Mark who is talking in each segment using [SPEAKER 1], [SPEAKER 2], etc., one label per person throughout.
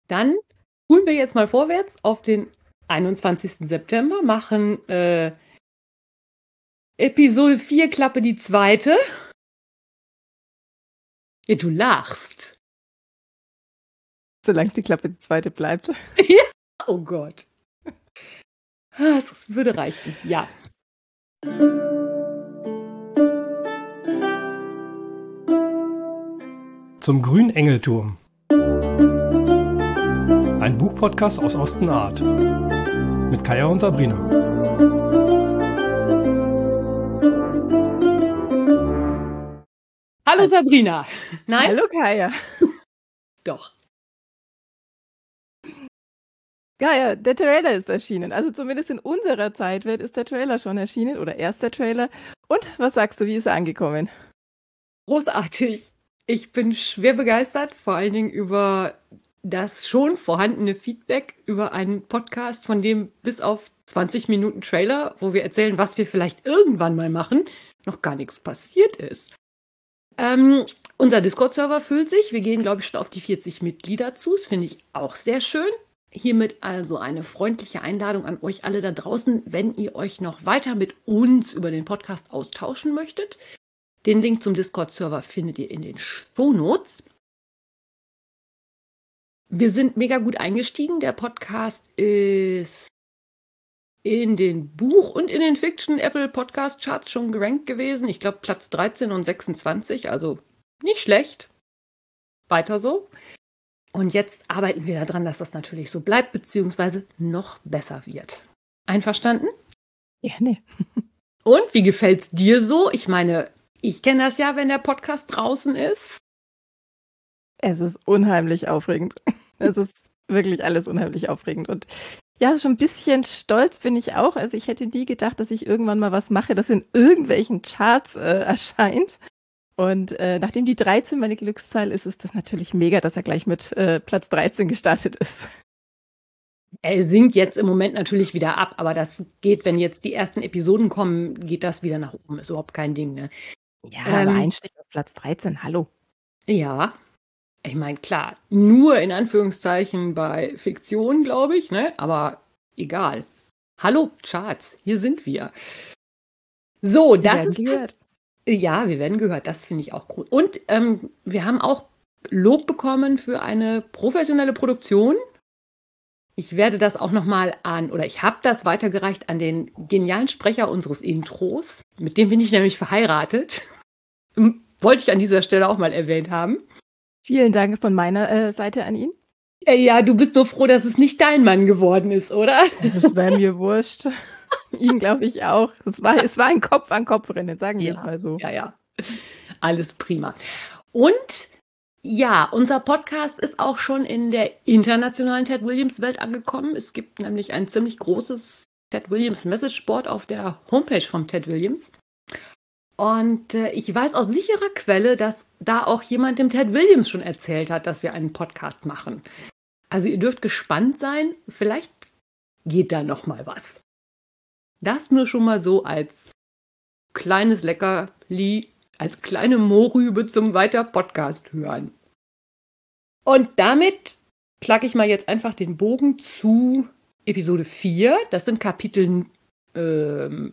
[SPEAKER 1] Dann spulen wir jetzt mal vorwärts auf den 21. September, machen Episode 4, Klappe die zweite. Ja, du lachst.
[SPEAKER 2] Solange es die Klappe die zweite bleibt.
[SPEAKER 1] Ja. Oh Gott. Das würde reichen, ja.
[SPEAKER 3] Zum grünen Engelturm. Ein Buchpodcast aus Ostenart. Mit Kaya und Sabrina.
[SPEAKER 1] Hallo Sabrina. Nein?
[SPEAKER 2] Hallo Kaya.
[SPEAKER 1] Doch.
[SPEAKER 2] Ja, der Trailer ist erschienen. Also zumindest in unserer Zeitwelt ist der Trailer schon erschienen oder erst der Trailer. Und was sagst du, wie ist er angekommen?
[SPEAKER 1] Großartig. Ich bin schwer begeistert, vor allen Dingen über das schon vorhandene Feedback über einen Podcast, von dem bis auf 20 Minuten Trailer, wo wir erzählen, was wir vielleicht irgendwann mal machen, noch gar nichts passiert ist. Unser Discord-Server füllt sich. Wir gehen, glaube ich, schon auf die 40 Mitglieder zu. Das finde ich auch sehr schön. Hiermit also eine freundliche Einladung an euch alle da draußen, wenn ihr euch noch weiter mit uns über den Podcast austauschen möchtet. Den Link zum Discord-Server findet ihr in den Shownotes. Wir sind mega gut eingestiegen. Der Podcast ist in den Buch- und in den Fiction-Apple-Podcast-Charts schon gerankt gewesen. Ich glaube Platz 13 und 26, also nicht schlecht. Weiter so. Und jetzt arbeiten wir daran, dass das natürlich so bleibt, beziehungsweise noch besser wird. Einverstanden?
[SPEAKER 2] Gerne.
[SPEAKER 1] Und wie gefällt's dir so? Ich meine, ich kenne das ja, wenn der Podcast draußen ist.
[SPEAKER 2] Es ist unheimlich aufregend. Es ist wirklich alles unheimlich aufregend. Und ja, schon ein bisschen stolz bin ich auch. Also ich hätte nie gedacht, dass ich irgendwann mal was mache, das in irgendwelchen Charts erscheint. Und nachdem die 13 meine Glückszahl ist, ist das natürlich mega, dass er gleich mit Platz 13 gestartet ist.
[SPEAKER 1] Er sinkt jetzt im Moment natürlich wieder ab, aber das geht, wenn jetzt die ersten Episoden kommen, geht das wieder nach oben. Ist überhaupt kein Ding, ne?
[SPEAKER 2] Ja, aber Einstieg auf Platz 13, hallo.
[SPEAKER 1] Ja, ich meine, klar, nur in Anführungszeichen bei Fiktion, glaube ich, ne? Aber egal. Hallo Charts, hier sind wir. So, das ist
[SPEAKER 2] gehört.
[SPEAKER 1] Ja, wir werden gehört. Das finde ich auch cool. Und wir haben auch Lob bekommen für eine professionelle Produktion. Ich werde das auch nochmal ich habe das weitergereicht an den genialen Sprecher unseres Intros. Mit dem bin ich nämlich verheiratet. Wollte ich an dieser Stelle auch mal erwähnt haben.
[SPEAKER 2] Vielen Dank von meiner Seite an ihn.
[SPEAKER 1] Ja, du bist nur froh, dass es nicht dein Mann geworden ist, oder?
[SPEAKER 2] Das wäre mir wurscht. Ihn glaube ich auch. Es war ein Kopf-an-Kopf-Rennen, sagen wir es mal so.
[SPEAKER 1] Ja. Alles prima. Und ja, unser Podcast ist auch schon in der internationalen Ted Williams-Welt angekommen. Es gibt nämlich ein ziemlich großes Ted Williams Message-Board auf der Homepage von Ted Williams. Und ich weiß aus sicherer Quelle, dass da auch jemand dem Ted Williams schon erzählt hat, dass wir einen Podcast machen. Also ihr dürft gespannt sein. Vielleicht geht da noch mal was. Das nur schon mal so als kleines Leckerli, als kleine Mohrrübe zum weiter Podcast hören. Und damit schlage ich mal jetzt einfach den Bogen zu Episode 4. Das sind Kapitel 7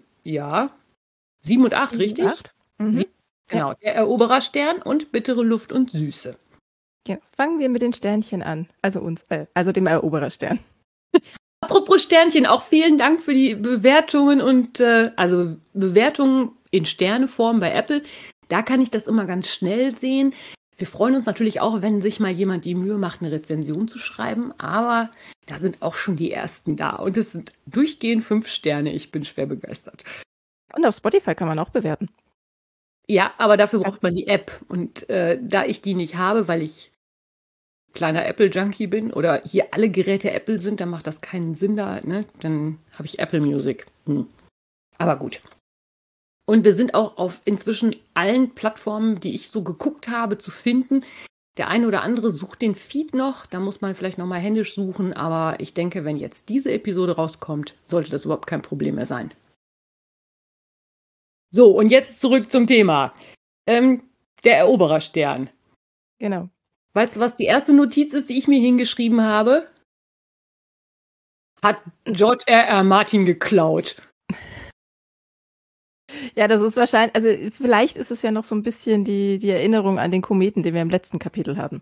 [SPEAKER 1] und 8, richtig?
[SPEAKER 2] 8? Mhm.
[SPEAKER 1] Genau, der Erobererstern und bittere Luft und Süße.
[SPEAKER 2] Ja, fangen wir mit den Sternchen an. Also dem Erobererstern.
[SPEAKER 1] Apropos Sternchen, auch vielen Dank für die Bewertungen und Bewertungen in Sterneform bei Apple. Da kann ich das immer ganz schnell sehen. Wir freuen uns natürlich auch, wenn sich mal jemand die Mühe macht, eine Rezension zu schreiben. Aber da sind auch schon die ersten da. Und es sind durchgehend 5 Sterne. Ich bin schwer begeistert.
[SPEAKER 2] Und auf Spotify kann man auch bewerten.
[SPEAKER 1] Ja, aber dafür braucht man die App. Und da ich die nicht habe, weil ich kleiner Apple-Junkie bin oder hier alle Geräte Apple sind, dann macht das keinen Sinn da, ne? Dann habe ich Apple Music. Aber gut. Und wir sind auch auf inzwischen allen Plattformen, die ich so geguckt habe, zu finden. Der eine oder andere sucht den Feed noch, da muss man vielleicht nochmal händisch suchen, aber ich denke, wenn jetzt diese Episode rauskommt, sollte das überhaupt kein Problem mehr sein. So, und jetzt zurück zum Thema. Der Erobererstern.
[SPEAKER 2] Genau.
[SPEAKER 1] Weißt du, was die erste Notiz ist, die ich mir hingeschrieben habe? Hat George R.R. Martin geklaut.
[SPEAKER 2] Ja, das ist wahrscheinlich, also vielleicht ist es ja noch so ein bisschen die Erinnerung an den Kometen, den wir im letzten Kapitel haben.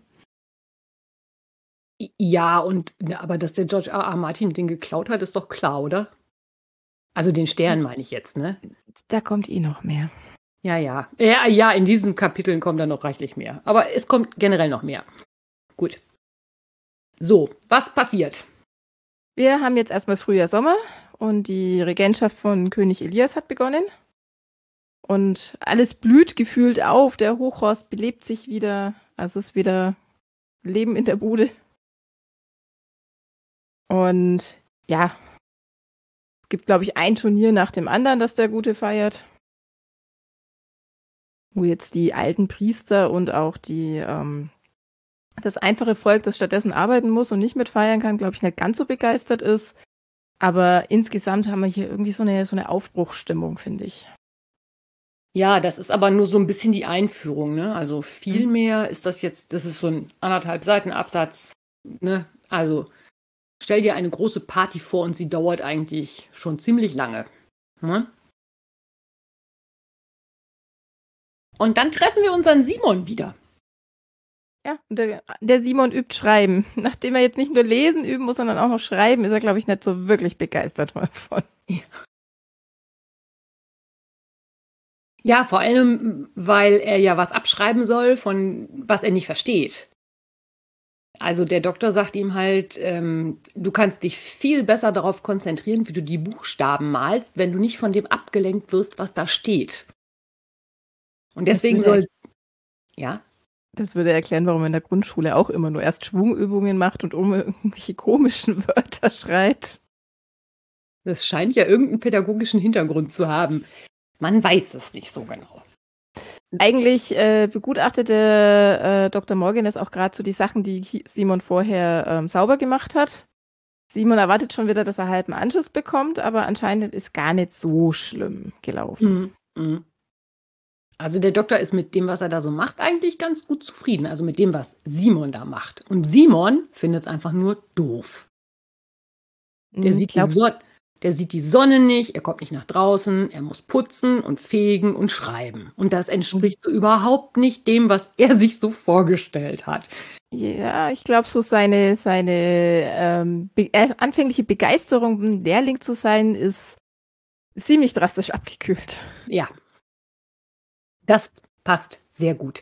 [SPEAKER 1] Ja, aber dass der George R.R. Martin den geklaut hat, ist doch klar, oder? Also den Stern meine ich jetzt, ne?
[SPEAKER 2] Da kommt noch mehr.
[SPEAKER 1] Ja, in diesen Kapiteln kommt dann noch reichlich mehr. Aber es kommt generell noch mehr. Gut. So, was passiert?
[SPEAKER 2] Wir haben jetzt erstmal Frühjahr, Sommer und die Regentschaft von König Elias hat begonnen. Und alles blüht gefühlt auf. Der Hochhorst belebt sich wieder. Also es ist wieder Leben in der Bude. Und ja, es gibt, glaube ich, ein Turnier nach dem anderen, das der Gute feiert. Wo jetzt die alten Priester und auch das einfache Volk, das stattdessen arbeiten muss und nicht mitfeiern kann, glaube ich, nicht ganz so begeistert ist. Aber insgesamt haben wir hier irgendwie so eine Aufbruchsstimmung, finde ich.
[SPEAKER 1] Ja, das ist aber nur so ein bisschen die Einführung, ne? Also viel mehr ist das jetzt, das ist so ein 1,5 Seiten Absatz, ne? Also stell dir eine große Party vor und sie dauert eigentlich schon ziemlich lange. Ne? Und dann treffen wir unseren Simon wieder.
[SPEAKER 2] Ja, und der Simon übt Schreiben. Nachdem er jetzt nicht nur lesen üben muss, sondern auch noch schreiben, ist er, glaube ich, nicht so wirklich begeistert davon.
[SPEAKER 1] Ja, vor allem, weil er ja was abschreiben soll, von was er nicht versteht. Also der Doktor sagt ihm halt, du kannst dich viel besser darauf konzentrieren, wie du die Buchstaben malst, wenn du nicht von dem abgelenkt wirst, was da steht. Und deswegen ja.
[SPEAKER 2] Das würde erklären, warum er in der Grundschule auch immer nur erst Schwungübungen macht und irgendwelche komischen Wörter schreibt.
[SPEAKER 1] Das scheint ja irgendeinen pädagogischen Hintergrund zu haben. Man weiß es nicht so genau.
[SPEAKER 2] Eigentlich begutachtete Dr. Morgan auch gerade so die Sachen, die Simon vorher sauber gemacht hat. Simon erwartet schon wieder, dass er halben Anschiss bekommt, aber anscheinend ist gar nicht so schlimm gelaufen.
[SPEAKER 1] Also der Doktor ist mit dem, was er da so macht, eigentlich ganz gut zufrieden. Also mit dem, was Simon da macht. Und Simon findet es einfach nur doof. Der sieht die Sonne nicht, er kommt nicht nach draußen, er muss putzen und fegen und schreiben. Und das entspricht so überhaupt nicht dem, was er sich so vorgestellt hat.
[SPEAKER 2] Ja, ich glaube, so seine anfängliche Begeisterung, Lehrling zu sein, ist ziemlich drastisch abgekühlt.
[SPEAKER 1] Ja, das passt sehr gut.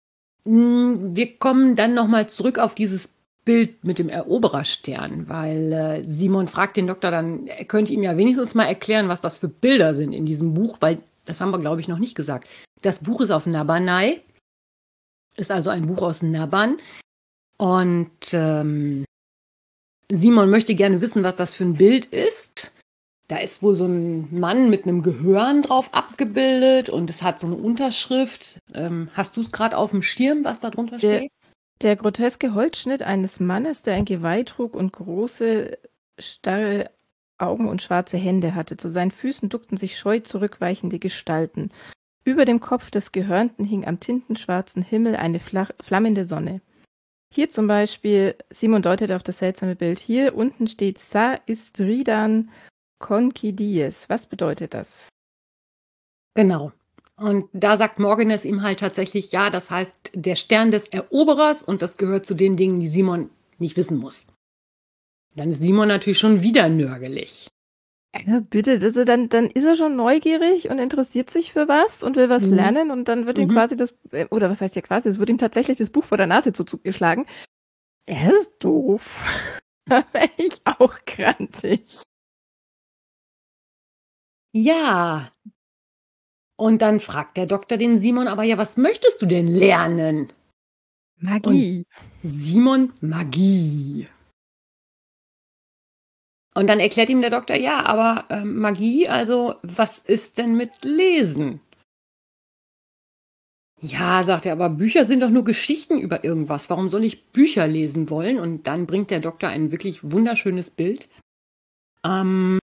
[SPEAKER 1] Wir kommen dann nochmal zurück auf dieses Bild mit dem Erobererstern, weil Simon fragt den Doktor dann, er könnte ihm ja wenigstens mal erklären, was das für Bilder sind in diesem Buch, weil das haben wir, glaube ich, noch nicht gesagt. Das Buch ist auf Nabernai, ist also ein Buch aus Naban. Und Simon möchte gerne wissen, was das für ein Bild ist. Da ist wohl so ein Mann mit einem Gehörn drauf abgebildet und es hat so eine Unterschrift. Hast du es gerade auf dem Schirm, was da drunter steht?
[SPEAKER 2] Der groteske Holzschnitt eines Mannes, der ein Geweih trug und große, starre Augen und schwarze Hände hatte. Zu seinen Füßen duckten sich scheu zurückweichende Gestalten. Über dem Kopf des Gehörnten hing am tintenschwarzen Himmel eine flammende Sonne. Hier zum Beispiel, Simon deutet auf das seltsame Bild, hier unten steht Sa Istridan Konkidies. Was bedeutet das?
[SPEAKER 1] Genau. Und da sagt Morgan es ihm halt tatsächlich, ja, das heißt der Stern des Eroberers und das gehört zu den Dingen, die Simon nicht wissen muss. Dann ist Simon natürlich schon wieder nörgelig.
[SPEAKER 2] Also bitte, dann ist er schon neugierig und interessiert sich für was und will was lernen und dann wird ihm quasi oder was heißt ja quasi, es wird ihm tatsächlich das Buch vor der Nase zugeschlagen. Er ist doof. Da wäre ich auch grantig.
[SPEAKER 1] Ja. Und dann fragt der Doktor den Simon, aber ja, was möchtest du denn lernen?
[SPEAKER 2] Magie.
[SPEAKER 1] Und Simon, Magie. Und dann erklärt ihm der Doktor, ja, aber Magie, also was ist denn mit Lesen? Ja, sagt er, aber Bücher sind doch nur Geschichten über irgendwas. Warum soll ich Bücher lesen wollen? Und dann bringt der Doktor ein wirklich wunderschönes Bild. Und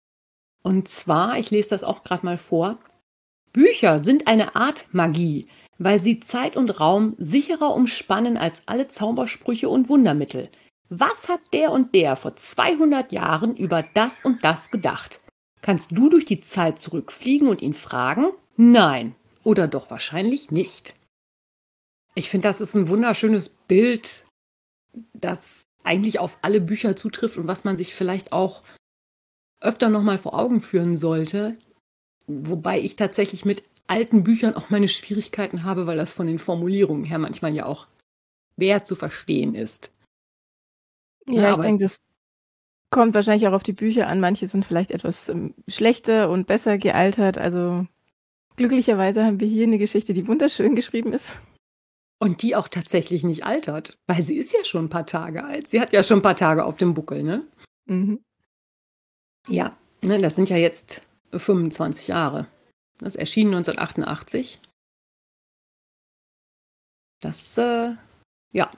[SPEAKER 1] zwar, ich lese das auch gerade mal vor, Bücher sind eine Art Magie. weil sie Zeit und Raum sicherer umspannen als alle Zaubersprüche und Wundermittel. Was hat der und der vor 200 Jahren über das und das gedacht? Kannst du durch die Zeit zurückfliegen und ihn fragen? Nein. Oder doch wahrscheinlich nicht. Ich finde, das ist ein wunderschönes Bild, das eigentlich auf alle Bücher zutrifft und was man sich vielleicht auch öfter nochmal vor Augen führen sollte. Wobei ich tatsächlich mit alten Büchern auch meine Schwierigkeiten habe, weil das von den Formulierungen her manchmal ja auch schwer zu verstehen ist.
[SPEAKER 2] Ja, ich
[SPEAKER 1] aber
[SPEAKER 2] denke, das kommt wahrscheinlich auch auf die Bücher an. Manche sind vielleicht etwas schlechter und besser gealtert. Also glücklicherweise haben wir hier eine Geschichte, die wunderschön geschrieben ist.
[SPEAKER 1] Und die auch tatsächlich nicht altert, weil sie ist ja schon ein paar Tage alt. Sie hat ja schon ein paar Tage auf dem Buckel, ne?
[SPEAKER 2] Mhm.
[SPEAKER 1] Ja, ne, das sind ja jetzt 25 Jahre. Das erschien 1988. Das, ja.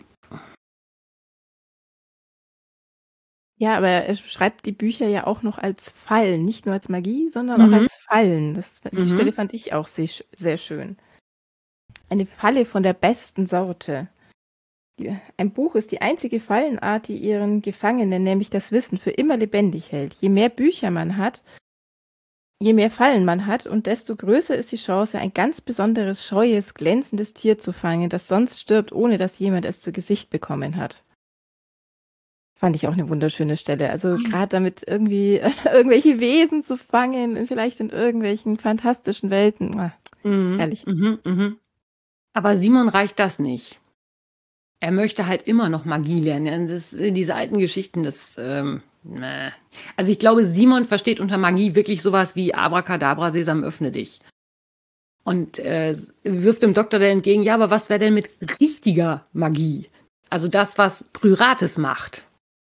[SPEAKER 2] Ja, aber er schreibt die Bücher ja auch noch als Fallen, nicht nur als Magie, sondern auch als Fallen. Die Stelle fand ich auch sehr schön. Eine Falle von der besten Sorte. Ein Buch ist die einzige Fallenart, die ihren Gefangenen, nämlich das Wissen, für immer lebendig hält. Je mehr Bücher man hat, je mehr Fallen man hat, und desto größer ist die Chance, ein ganz besonderes, scheues, glänzendes Tier zu fangen, das sonst stirbt, ohne dass jemand es zu Gesicht bekommen hat. Fand ich auch eine wunderschöne Stelle. Also gerade damit irgendwie irgendwelche Wesen zu fangen, vielleicht in irgendwelchen fantastischen Welten. Herrlich.
[SPEAKER 1] Aber Simon reicht das nicht. Er möchte halt immer noch Magie lernen. Diese alten Geschichten, Also ich glaube, Simon versteht unter Magie wirklich sowas wie Abracadabra, Sesam, öffne dich. Und wirft dem Doktor dann entgegen, ja, aber was wäre denn mit richtiger Magie? Also das, was Pyrates macht.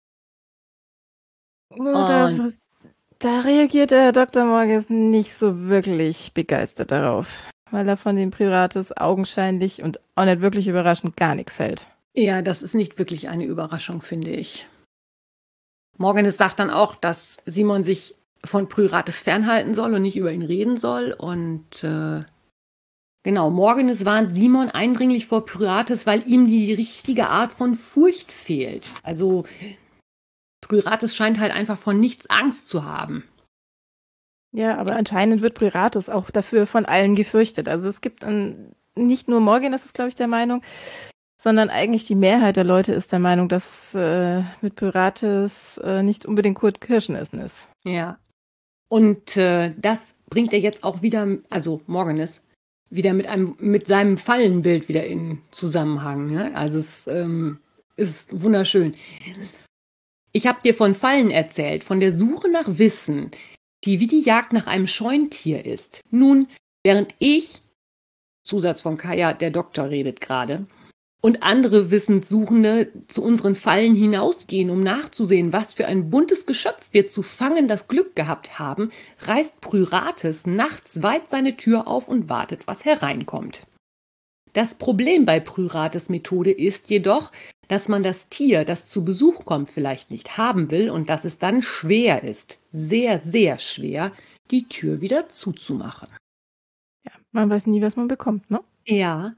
[SPEAKER 2] Da reagiert der Dr. Morges nicht so wirklich begeistert darauf, weil er von den Pyrates augenscheinlich und auch nicht wirklich überraschend gar nichts hält.
[SPEAKER 1] Ja, das ist nicht wirklich eine Überraschung, finde ich. Morganis sagt dann auch, dass Simon sich von Pyrates fernhalten soll und nicht über ihn reden soll. Und genau, Morganis warnt Simon eindringlich vor Pyrates, weil ihm die richtige Art von Furcht fehlt. Also Pyrates scheint halt einfach von nichts Angst zu haben.
[SPEAKER 2] Ja, aber anscheinend wird Pyrates auch dafür von allen gefürchtet. Also es gibt nicht nur Morganis ist, glaube ich, der Meinung, sondern eigentlich die Mehrheit der Leute ist der Meinung, dass mit Pyrates nicht unbedingt Kurt Kirschen essen ist.
[SPEAKER 1] Ja. Und das bringt er jetzt auch wieder, also Morganis, wieder mit seinem Fallenbild wieder in Zusammenhang. Ne? Also es ist wunderschön. Ich habe dir von Fallen erzählt, von der Suche nach Wissen, die wie die Jagd nach einem Scheuntier ist. Nun, während ich, Zusatz von Kaya, der Doktor redet gerade, und andere Wissenssuchende zu unseren Fallen hinausgehen, um nachzusehen, was für ein buntes Geschöpf wir zu fangen das Glück gehabt haben, reißt Pyrates nachts weit seine Tür auf und wartet, was hereinkommt. Das Problem bei Pyrates Methode ist jedoch, dass man das Tier, das zu Besuch kommt, vielleicht nicht haben will und dass es dann schwer ist, sehr, sehr schwer, die Tür wieder zuzumachen.
[SPEAKER 2] Ja, man weiß nie, was man bekommt, ne?
[SPEAKER 1] Ja.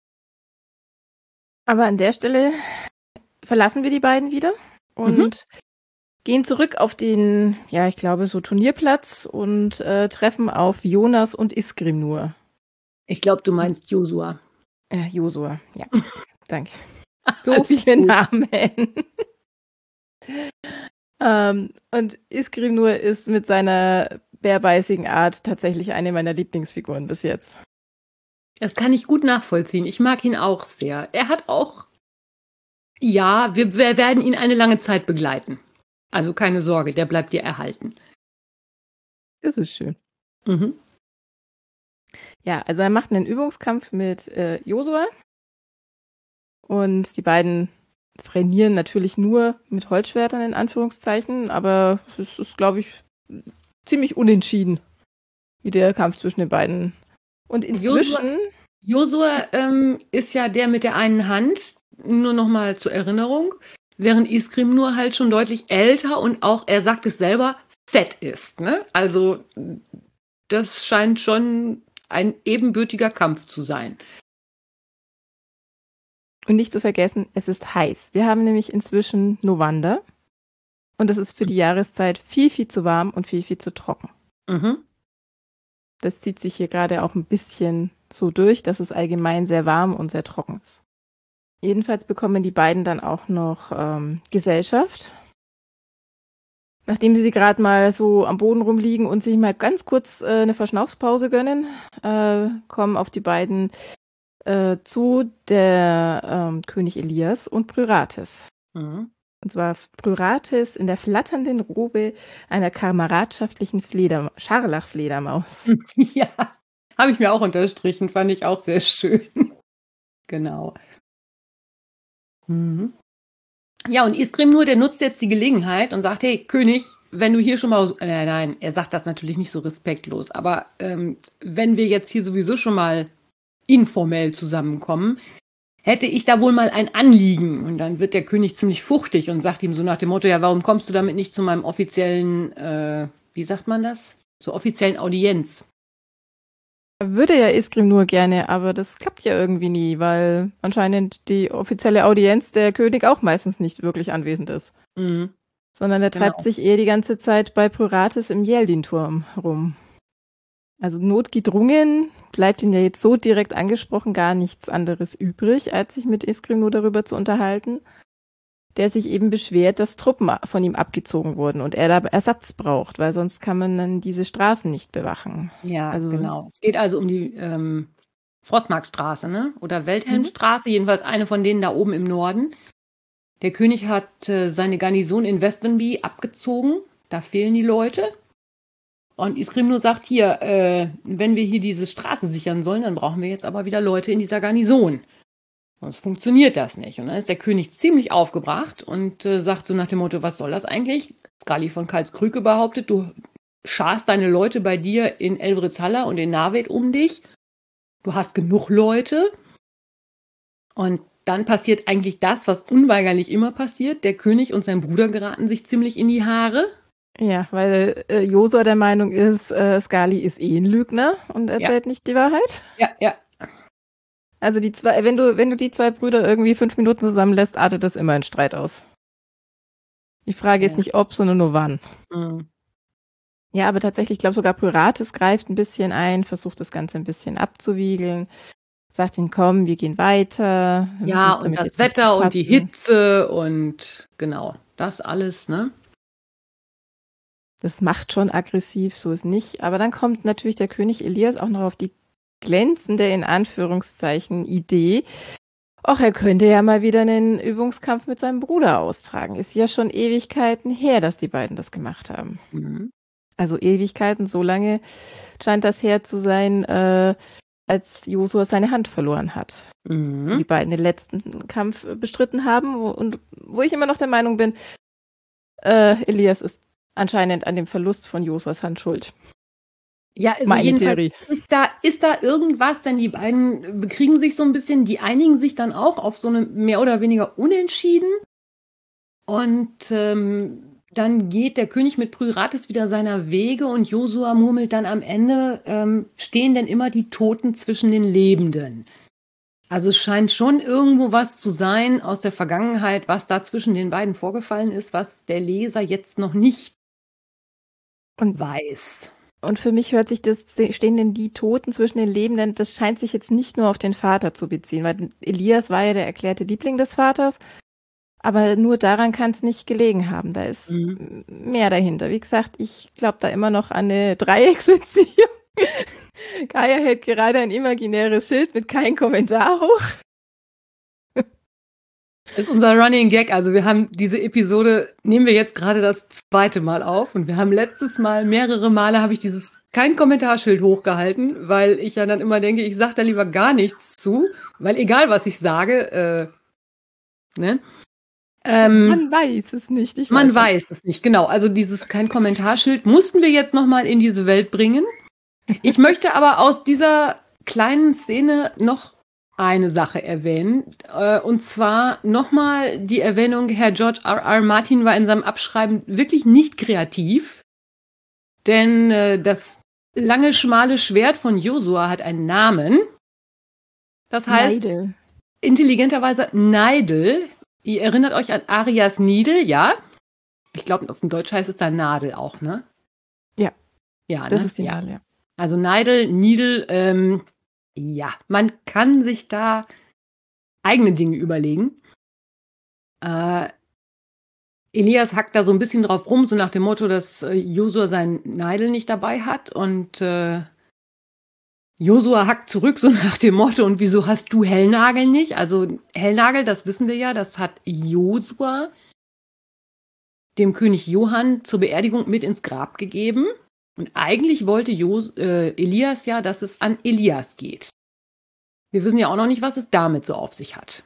[SPEAKER 2] Aber an der Stelle verlassen wir die beiden wieder und gehen zurück auf den, ja, ich glaube, so Turnierplatz und treffen auf Jonas und Isgrimnur.
[SPEAKER 1] Ich glaube, du meinst Josua.
[SPEAKER 2] Josua, ja. Danke. So viele Namen. Und Isgrimnur ist mit seiner bärbeißigen Art tatsächlich eine meiner Lieblingsfiguren bis jetzt.
[SPEAKER 1] Das kann ich gut nachvollziehen. Ich mag ihn auch sehr. Er hat auch, ja, wir werden ihn eine lange Zeit begleiten. Also keine Sorge, der bleibt dir erhalten.
[SPEAKER 2] Das ist schön. Ja, also er macht einen Übungskampf mit Josua. Und die beiden trainieren natürlich nur mit Holzschwertern in Anführungszeichen, aber es ist, glaube ich, ziemlich unentschieden, wie der Kampf zwischen den beiden. Und inzwischen...
[SPEAKER 1] Josua ist ja der mit der einen Hand, nur noch mal zur Erinnerung, während Isgrimnur halt schon deutlich älter und auch, er sagt es selber, fett ist. Ne? Also das scheint schon ein ebenbürtiger Kampf zu sein.
[SPEAKER 2] Und nicht zu vergessen, es ist heiß. Wir haben nämlich inzwischen November und es ist für die Jahreszeit viel, viel zu warm und viel, viel zu trocken.
[SPEAKER 1] Mhm.
[SPEAKER 2] Das zieht sich hier gerade auch ein bisschen so durch, dass es allgemein sehr warm und sehr trocken ist. Jedenfalls bekommen die beiden dann auch noch Gesellschaft. Nachdem sie gerade mal so am Boden rumliegen und sich mal ganz kurz eine Verschnaufspause gönnen, kommen auf die beiden zu der König Elias und Pryrates.
[SPEAKER 1] Mhm.
[SPEAKER 2] Und zwar Pryrates in der flatternden Robe einer kameradschaftlichen Scharlachfledermaus.
[SPEAKER 1] Ja, habe ich mir auch unterstrichen, fand ich auch sehr schön. Genau. Mhm. Ja, und Iskrimnur, der nutzt jetzt die Gelegenheit und sagt, hey, König, wenn du hier schon mal, nein, er sagt das natürlich nicht so respektlos, aber wenn wir jetzt hier sowieso schon mal informell zusammenkommen, hätte ich da wohl mal ein Anliegen. Und dann wird der König ziemlich fuchtig und sagt ihm so nach dem Motto, ja, warum kommst du damit nicht zu meinem offiziellen, wie sagt man das? Zur offiziellen Audienz.
[SPEAKER 2] Würde ja Iskrimnur gerne, aber das klappt ja irgendwie nie, weil anscheinend die offizielle Audienz der König auch meistens nicht wirklich anwesend ist.
[SPEAKER 1] Mhm.
[SPEAKER 2] Sondern er treibt
[SPEAKER 1] Genau.
[SPEAKER 2] sich eher die ganze Zeit bei Pryrates im Yeldin-Turm rum. Also notgedrungen bleibt ihn ja jetzt so direkt angesprochen gar nichts anderes übrig, als sich mit Iskrimnur darüber zu unterhalten, der sich eben beschwert, dass Truppen von ihm abgezogen wurden und er da Ersatz braucht, weil sonst kann man dann diese Straßen nicht bewachen.
[SPEAKER 1] Ja,
[SPEAKER 2] Also
[SPEAKER 1] genau. Es geht also um die Frostmarktstraße, ne? Oder Welthelmstraße, jedenfalls eine von denen da oben im Norden. Der König hat seine Garnison in Westwinby abgezogen. Da fehlen die Leute. Und Iskrimnur sagt hier, wenn wir hier diese Straße sichern sollen, dann brauchen wir jetzt aber wieder Leute in dieser Garnison. Sonst funktioniert das nicht. Und dann ist der König ziemlich aufgebracht und sagt so nach dem Motto, was soll das eigentlich? Skali von Karlskrüge behauptet, du scharst deine Leute bei dir in Elvritzhalla und in Narved um dich. Du hast genug Leute. Und dann passiert eigentlich das, was unweigerlich immer passiert. Der König und sein Bruder geraten sich ziemlich in die Haare.
[SPEAKER 2] ja, weil Josua der Meinung ist, Skali ist eh ein Lügner und erzählt nicht die Wahrheit.
[SPEAKER 1] Ja.
[SPEAKER 2] Also die zwei, wenn du die zwei Brüder irgendwie 5 Minuten zusammenlässt, artet das immer in Streit aus. Die Frage ist nicht ob, sondern nur wann.
[SPEAKER 1] Mhm.
[SPEAKER 2] Ja, aber tatsächlich, ich glaube sogar Pryrates greift ein bisschen ein, versucht das Ganze ein bisschen abzuwiegeln, sagt ihm, komm, wir gehen weiter. Wir müssen
[SPEAKER 1] Ja,
[SPEAKER 2] uns
[SPEAKER 1] und
[SPEAKER 2] damit
[SPEAKER 1] das
[SPEAKER 2] jetzt nicht
[SPEAKER 1] Wetter und die
[SPEAKER 2] befassen.
[SPEAKER 1] Hitze und genau, das alles, ne?
[SPEAKER 2] Das macht schon aggressiv, so ist nicht. Aber dann kommt natürlich der König Elias auch noch auf die glänzende, in Anführungszeichen, Idee. Och, er könnte ja mal wieder einen Übungskampf mit seinem Bruder austragen. Ist ja schon Ewigkeiten her, dass die beiden das gemacht haben.
[SPEAKER 1] Mhm.
[SPEAKER 2] Also Ewigkeiten, so lange scheint das her zu sein, als Josua seine Hand verloren hat.
[SPEAKER 1] Mhm.
[SPEAKER 2] Die beiden den letzten Kampf bestritten haben. Und wo ich immer noch der Meinung bin, Elias ist anscheinend an dem Verlust von Josuas Hand schuld.
[SPEAKER 1] Ja, also
[SPEAKER 2] Meine
[SPEAKER 1] jedenfalls
[SPEAKER 2] Theorie.
[SPEAKER 1] ist da irgendwas, denn die beiden bekriegen sich so ein bisschen, die einigen sich dann auch auf so eine mehr oder weniger Unentschieden. Und dann geht der König mit Pryrates wieder seiner Wege und Josua murmelt dann am Ende, stehen denn immer die Toten zwischen den Lebenden. Also es scheint schon irgendwo was zu sein aus der Vergangenheit, was da zwischen den beiden vorgefallen ist, was der Leser jetzt noch nicht weiß.
[SPEAKER 2] Und für mich hört sich das, stehen denn die Toten zwischen den Lebenden, das scheint sich jetzt nicht nur auf den Vater zu beziehen, weil Elias war ja der erklärte Liebling des Vaters, aber nur daran kann es nicht gelegen haben. Da ist mehr dahinter. Wie gesagt, ich glaube da immer noch an eine Dreiecksbeziehung. Gaia hält gerade ein imaginäres Schild mit kein Kommentar hoch.
[SPEAKER 1] Das ist unser Running Gag. Also wir haben diese Episode, nehmen wir jetzt gerade das 2. Mal auf und wir haben letztes Mal, mehrere Male habe ich dieses kein Kommentarschild hochgehalten, weil ich ja dann immer denke, ich sage da lieber gar nichts zu, weil egal was ich sage, ne?
[SPEAKER 2] Man weiß es nicht.
[SPEAKER 1] Man weiß es nicht, genau. Also dieses kein Kommentarschild mussten wir jetzt nochmal in diese Welt bringen. Ich möchte aber aus dieser kleinen Szene noch eine Sache erwähnen. Und zwar nochmal die Erwähnung, Herr George R.R. Martin war in seinem Abschreiben wirklich nicht kreativ. Denn das lange, schmale Schwert von Josua hat einen Namen. Das heißt,
[SPEAKER 2] Neidel.
[SPEAKER 1] intelligenterweise Neidl. Ihr erinnert euch an Arias Needle, ja? Ich glaube, auf dem Deutsch heißt es dann Nadel auch, ne?
[SPEAKER 2] Ja.
[SPEAKER 1] Ja,
[SPEAKER 2] Das
[SPEAKER 1] ne?
[SPEAKER 2] ist die Nadel, ja.
[SPEAKER 1] Also Needle, ja, man kann sich da eigene Dinge überlegen. Elias hackt da so ein bisschen drauf rum, so nach dem Motto, dass Josua seinen Neidl nicht dabei hat und Josua hackt zurück, so nach dem Motto, und wieso hast du Hellnagel nicht? Also Hellnagel, das wissen wir ja, das hat Josua dem König Johann zur Beerdigung mit ins Grab gegeben. Und eigentlich wollte Elias ja, dass es an Elias geht. Wir wissen ja auch noch nicht, was es damit so auf sich hat.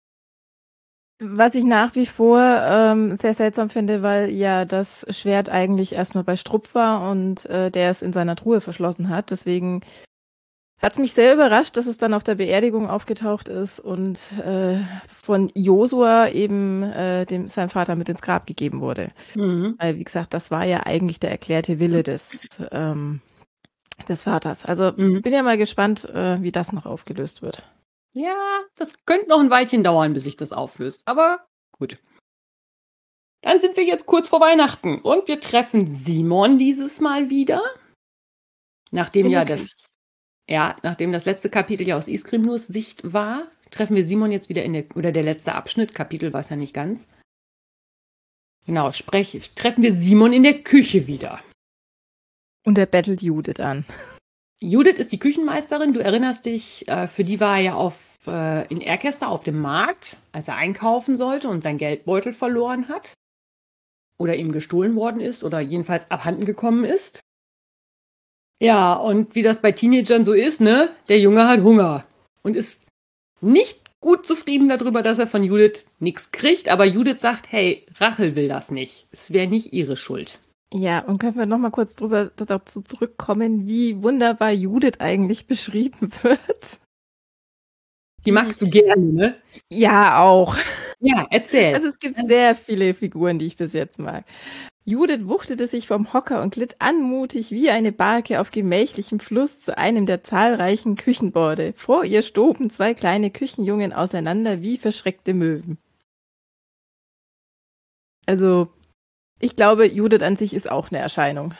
[SPEAKER 2] Was ich nach wie vor sehr seltsam finde, weil ja das Schwert eigentlich erstmal bei Strupp war und der es in seiner Truhe verschlossen hat. Deswegen hat es mich sehr überrascht, dass es dann auf der Beerdigung aufgetaucht ist und von Josua eben seinem Vater mit ins Grab gegeben wurde.
[SPEAKER 1] Mhm.
[SPEAKER 2] Weil, wie gesagt, das war ja eigentlich der erklärte Wille des Vaters. Also bin ja mal gespannt, wie das noch aufgelöst wird.
[SPEAKER 1] Ja, das könnte noch ein Weilchen dauern, bis sich das auflöst. Aber gut. Dann sind wir jetzt kurz vor Weihnachten und wir treffen Simon dieses Mal wieder. Nachdem das letzte Kapitel ja aus Iskrimnurs Sicht war, treffen wir Simon jetzt wieder oder der letzte Abschnitt, Kapitel war es ja nicht ganz. Genau, treffen wir Simon in der Küche wieder.
[SPEAKER 2] Und er bettelt Judith an.
[SPEAKER 1] Judith ist die Küchenmeisterin. Du erinnerst dich, für die war er ja in Erkester auf dem Markt, als er einkaufen sollte und seinen Geldbeutel verloren hat. Oder ihm gestohlen worden ist oder jedenfalls abhanden gekommen ist. Ja, und wie das bei Teenagern so ist, ne? Der Junge hat Hunger und ist nicht gut zufrieden darüber, dass er von Judith nichts kriegt. Aber Judith sagt, hey, Rachel will das nicht. Es wäre nicht ihre Schuld.
[SPEAKER 2] Ja, und können wir noch mal kurz dazu zurückkommen, wie wunderbar Judith eigentlich beschrieben wird?
[SPEAKER 1] Die magst du gerne, ne?
[SPEAKER 2] Ja, auch.
[SPEAKER 1] Ja, erzähl.
[SPEAKER 2] Also es gibt sehr viele Figuren, die ich bis jetzt mag. Judith wuchtete sich vom Hocker und glitt anmutig wie eine Barke auf gemächlichem Fluss zu einem der zahlreichen Küchenborde. Vor ihr stoben 2 kleine Küchenjungen auseinander wie verschreckte Möwen. Also ich glaube, Judith an sich ist auch eine Erscheinung.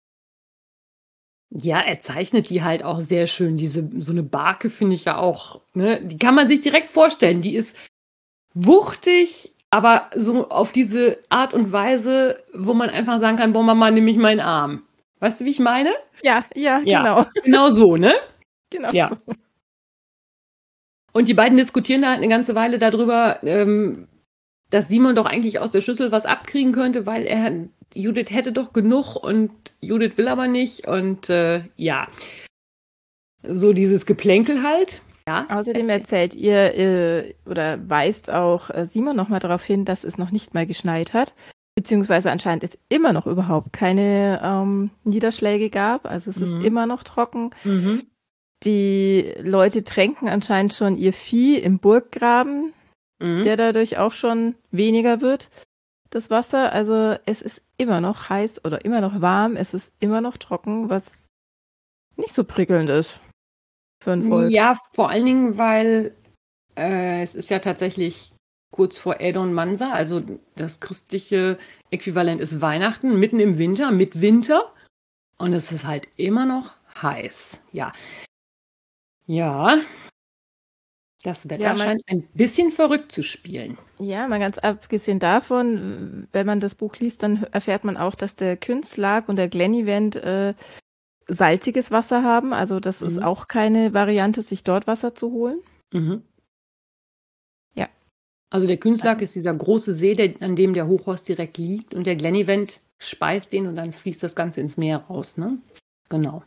[SPEAKER 1] Ja, er zeichnet die halt auch sehr schön. So eine Barke finde ich ja auch, ne? Die kann man sich direkt vorstellen. Die ist wuchtig, aber so auf diese Art und Weise, wo man einfach sagen kann, boah, Mama, nimm mich meinen Arm. Weißt du, wie ich meine?
[SPEAKER 2] Ja, genau.
[SPEAKER 1] Genau so, ne?
[SPEAKER 2] Genau
[SPEAKER 1] Ja.
[SPEAKER 2] so.
[SPEAKER 1] Und die beiden diskutieren da halt eine ganze Weile darüber, dass Simon doch eigentlich aus der Schüssel was abkriegen könnte, weil Judith hätte doch genug und Judith will aber nicht. Und ja, so dieses Geplänkel halt. Ja.
[SPEAKER 2] Außerdem erzählt ihr oder weist auch Simon nochmal darauf hin, dass es noch nicht mal geschneit hat, beziehungsweise anscheinend es immer noch überhaupt keine Niederschläge gab. Also es ist immer noch trocken.
[SPEAKER 1] Mhm.
[SPEAKER 2] Die Leute tränken anscheinend schon ihr Vieh im Burggraben, der dadurch auch schon weniger wird, das Wasser. Also es ist immer noch heiß oder immer noch warm. Es ist immer noch trocken, was nicht so prickelnd ist für ein Volk.
[SPEAKER 1] Ja, vor allen Dingen, weil es ist ja tatsächlich kurz vor Edon Mansa, also das christliche Äquivalent ist Weihnachten, mitten im Winter, mit Winter. Und es ist halt immer noch heiß. Ja. Ja. Das Wetter scheint ein bisschen verrückt zu spielen.
[SPEAKER 2] Ja, mal ganz abgesehen davon, wenn man das Buch liest, dann erfährt man auch, dass der Künstlag und der Glenivent salziges Wasser haben. Also das ist auch keine Variante, sich dort Wasser zu holen.
[SPEAKER 1] Mhm.
[SPEAKER 2] Ja.
[SPEAKER 1] Also der Künstlag ist dieser große See, an dem der Hochhorst direkt liegt. Und der Glenivent speist den und dann fließt das Ganze ins Meer raus, ne? Genau.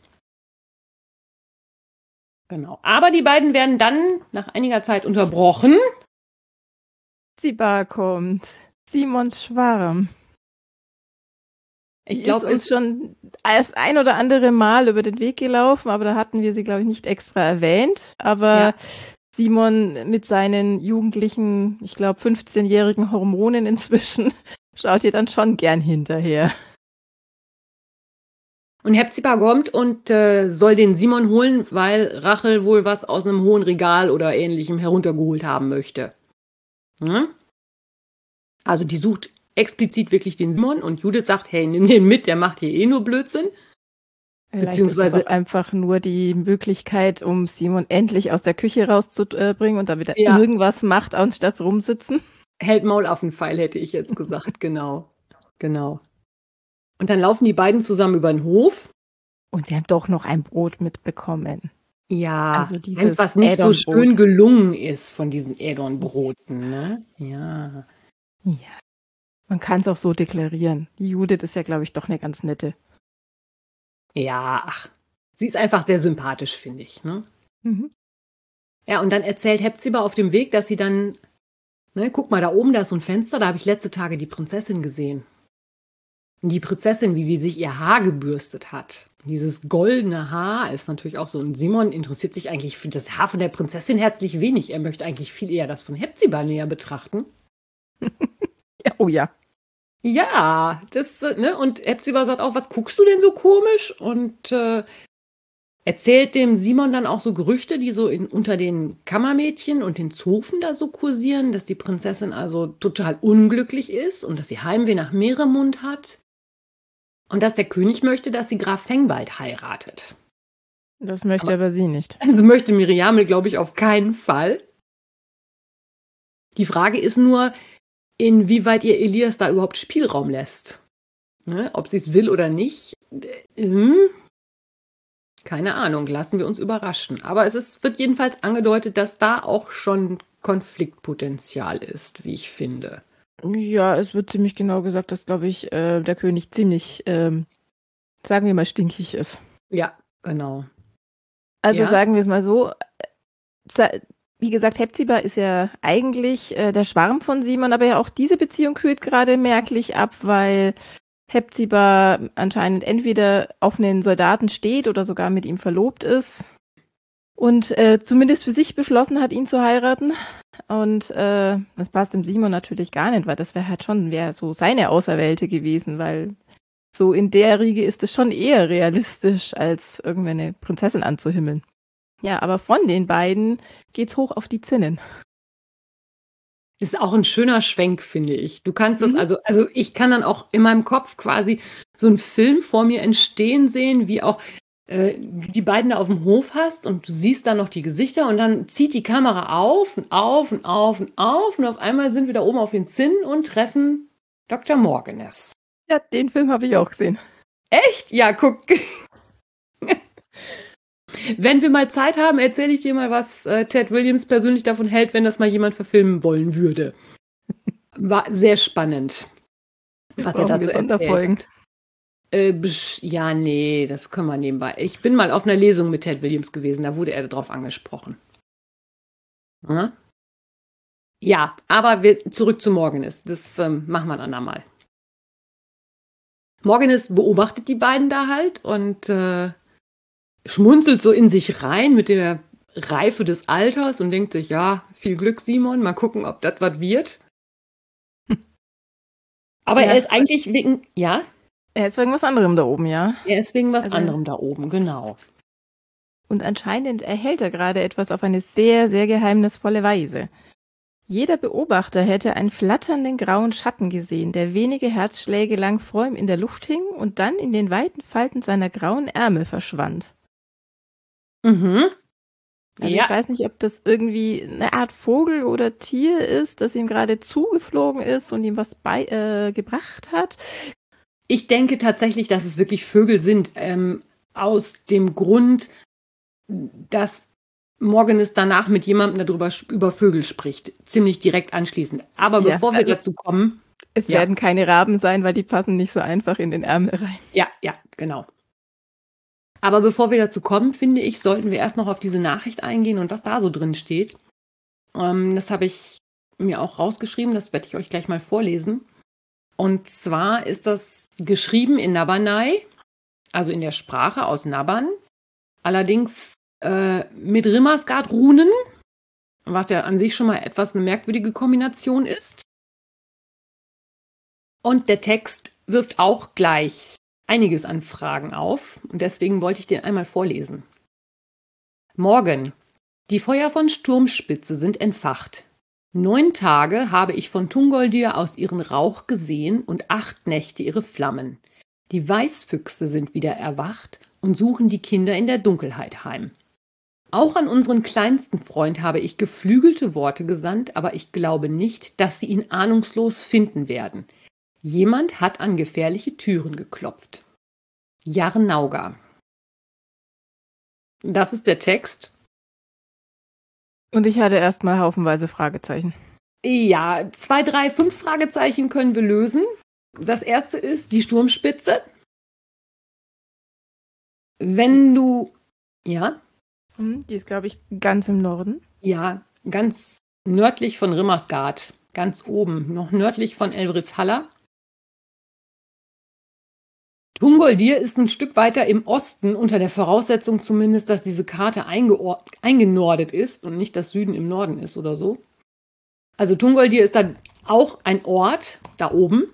[SPEAKER 1] Genau. Aber die beiden werden dann nach einiger Zeit unterbrochen.
[SPEAKER 2] Ziba kommt. Simons Schwarm.
[SPEAKER 1] Ich glaube,
[SPEAKER 2] ist uns schon das ein oder andere Mal über den Weg gelaufen, aber da hatten wir sie, glaube ich, nicht extra erwähnt. Aber Simon mit seinen jugendlichen, ich glaube, 15-jährigen Hormonen inzwischen, schaut ihr dann schon gern hinterher.
[SPEAKER 1] Und Hepzibah kommt und soll den Simon holen, weil Rachel wohl was aus einem hohen Regal oder ähnlichem heruntergeholt haben möchte. Hm? Also die sucht explizit wirklich den Simon und Judith sagt, hey, nimm den mit, der macht hier eh nur Blödsinn.
[SPEAKER 2] Vielleicht ist es auch einfach nur die Möglichkeit, um Simon endlich aus der Küche rauszubringen und damit er irgendwas macht, anstatt rumsitzen.
[SPEAKER 1] Hält Maulaffenpfeil, hätte ich jetzt gesagt, genau. Und dann laufen die beiden zusammen über den Hof.
[SPEAKER 2] Und sie haben doch noch ein Brot mitbekommen.
[SPEAKER 1] Ja, also eins, was nicht so schön gelungen ist von diesen Add-on-Broten, ne? Ja.
[SPEAKER 2] Man kann es auch so deklarieren. Die Judith ist ja, glaube ich, doch eine ganz nette.
[SPEAKER 1] Ja, sie ist einfach sehr sympathisch, finde ich, ne?
[SPEAKER 2] Mhm.
[SPEAKER 1] Ja, und dann erzählt Hepzibah auf dem Weg, dass sie dann, ne, guck mal, da oben, da ist so ein Fenster, da habe ich letzte Tage die Prinzessin gesehen. Und die Prinzessin, wie sie sich ihr Haar gebürstet hat. Dieses goldene Haar ist natürlich auch so. Und Simon interessiert sich eigentlich für das Haar von der Prinzessin herzlich wenig. Er möchte eigentlich viel eher das von Hepzibah näher betrachten.
[SPEAKER 2] Oh ja.
[SPEAKER 1] Ja, das, ne, und Hepzibah sagt auch, was guckst du denn so komisch? Und erzählt dem Simon dann auch so Gerüchte, die so unter den Kammermädchen und den Zofen da so kursieren, dass die Prinzessin also total unglücklich ist und dass sie Heimweh nach Meeremund hat. Und dass der König möchte, dass sie Graf Fengbald heiratet.
[SPEAKER 2] Das möchte aber sie nicht.
[SPEAKER 1] Also möchte Miriamel, glaube ich, auf keinen Fall. Die Frage ist nur, inwieweit ihr Elias da überhaupt Spielraum lässt. Ne? Ob sie es will oder nicht. Keine Ahnung, lassen wir uns überraschen. Aber wird jedenfalls angedeutet, dass da auch schon Konfliktpotenzial ist, wie ich finde.
[SPEAKER 2] Ja, es wird ziemlich genau gesagt, dass, glaube ich, der König ziemlich, sagen wir mal, stinkig ist.
[SPEAKER 1] Ja, genau.
[SPEAKER 2] Also sagen wir es mal so, wie gesagt, Hepzibah ist ja eigentlich der Schwarm von Simon, aber ja auch diese Beziehung kühlt gerade merklich ab, weil Hepzibah anscheinend entweder auf einen Soldaten steht oder sogar mit ihm verlobt ist und zumindest für sich beschlossen hat, ihn zu heiraten. Und das passt dem Simon natürlich gar nicht, weil das wäre so seine Auserwählte gewesen, weil so in der Riege ist es schon eher realistisch, als irgendwie eine Prinzessin anzuhimmeln. Ja, aber von den beiden geht's hoch auf die Zinnen.
[SPEAKER 1] Ist auch ein schöner Schwenk, finde ich. Du kannst das also ich kann dann auch in meinem Kopf quasi so einen Film vor mir entstehen sehen, wie auch die beiden da auf dem Hof hast und du siehst dann noch die Gesichter und dann zieht die Kamera auf und auf und auf und auf und auf einmal sind wir da oben auf den Zinnen und treffen Dr. Morganis.
[SPEAKER 2] Ja, den Film habe ich auch gesehen.
[SPEAKER 1] Echt? Ja, guck. Wenn wir mal Zeit haben, erzähle ich dir mal, was Ted Williams persönlich davon hält, wenn das mal jemand verfilmen wollen würde. War sehr spannend, was er dazu erzählt hat. Ja, nee, das können wir nebenbei. Ich bin mal auf einer Lesung mit Ted Williams gewesen, da wurde er darauf angesprochen. Ja, aber zurück zu Morganis. Das machen wir ein andermal. Morganis beobachtet die beiden da halt und schmunzelt so in sich rein mit der Reife des Alters und denkt sich, ja, viel Glück, Simon, mal gucken, ob das was wird. Aber er ist eigentlich wegen,
[SPEAKER 2] Er ist wegen was anderem da oben, ja.
[SPEAKER 1] Er ist wegen was anderem da oben, genau.
[SPEAKER 2] Und anscheinend erhält er gerade etwas auf eine sehr, sehr geheimnisvolle Weise. Jeder Beobachter hätte einen flatternden grauen Schatten gesehen, der wenige Herzschläge lang vor ihm in der Luft hing und dann in den weiten Falten seiner grauen Ärmel verschwand.
[SPEAKER 1] Mhm.
[SPEAKER 2] Also ich weiß nicht, ob das irgendwie eine Art Vogel oder Tier ist, das ihm gerade zugeflogen ist und ihm was gebracht hat.
[SPEAKER 1] Ich denke tatsächlich, dass es wirklich Vögel sind, aus dem Grund, dass Morganis danach mit jemandem darüber über Vögel spricht. Ziemlich direkt anschließend. Aber bevor wir dazu kommen...
[SPEAKER 2] Es werden keine Raben sein, weil die passen nicht so einfach in den Ärmel rein.
[SPEAKER 1] Ja, genau. Aber bevor wir dazu kommen, finde ich, sollten wir erst noch auf diese Nachricht eingehen und was da so drin steht. Das habe ich mir auch rausgeschrieben, das werde ich euch gleich mal vorlesen. Und zwar ist das geschrieben in Nabernai, also in der Sprache aus Naban, allerdings mit Rimmersgard-Runen, was ja an sich schon mal etwas eine merkwürdige Kombination ist. Und der Text wirft auch gleich einiges an Fragen auf und deswegen wollte ich den einmal vorlesen. Morgen. Die Feuer von Sturmspitze sind entfacht. 9 Tage habe ich von Thungoldir aus ihren Rauch gesehen und 8 Nächte ihre Flammen. Die Weißfüchse sind wieder erwacht und suchen die Kinder in der Dunkelheit heim. Auch an unseren kleinsten Freund habe ich geflügelte Worte gesandt, aber ich glaube nicht, dass sie ihn ahnungslos finden werden. Jemand hat an gefährliche Türen geklopft. Jarnauga. Das ist der Text.
[SPEAKER 2] Und ich hatte erstmal haufenweise Fragezeichen.
[SPEAKER 1] Ja, 2, 3, 5 Fragezeichen können wir lösen. Das erste ist die Sturmspitze. Wenn du... Ja?
[SPEAKER 2] Die ist, glaube ich, ganz im Norden.
[SPEAKER 1] Ja, ganz nördlich von Rimmersgard. Ganz oben, noch nördlich von Elvritz-Haller. Thungoldir ist ein Stück weiter im Osten, unter der Voraussetzung zumindest, dass diese Karte eingenordet ist und nicht das Süden im Norden ist oder so. Also Thungoldir ist dann auch ein Ort da oben.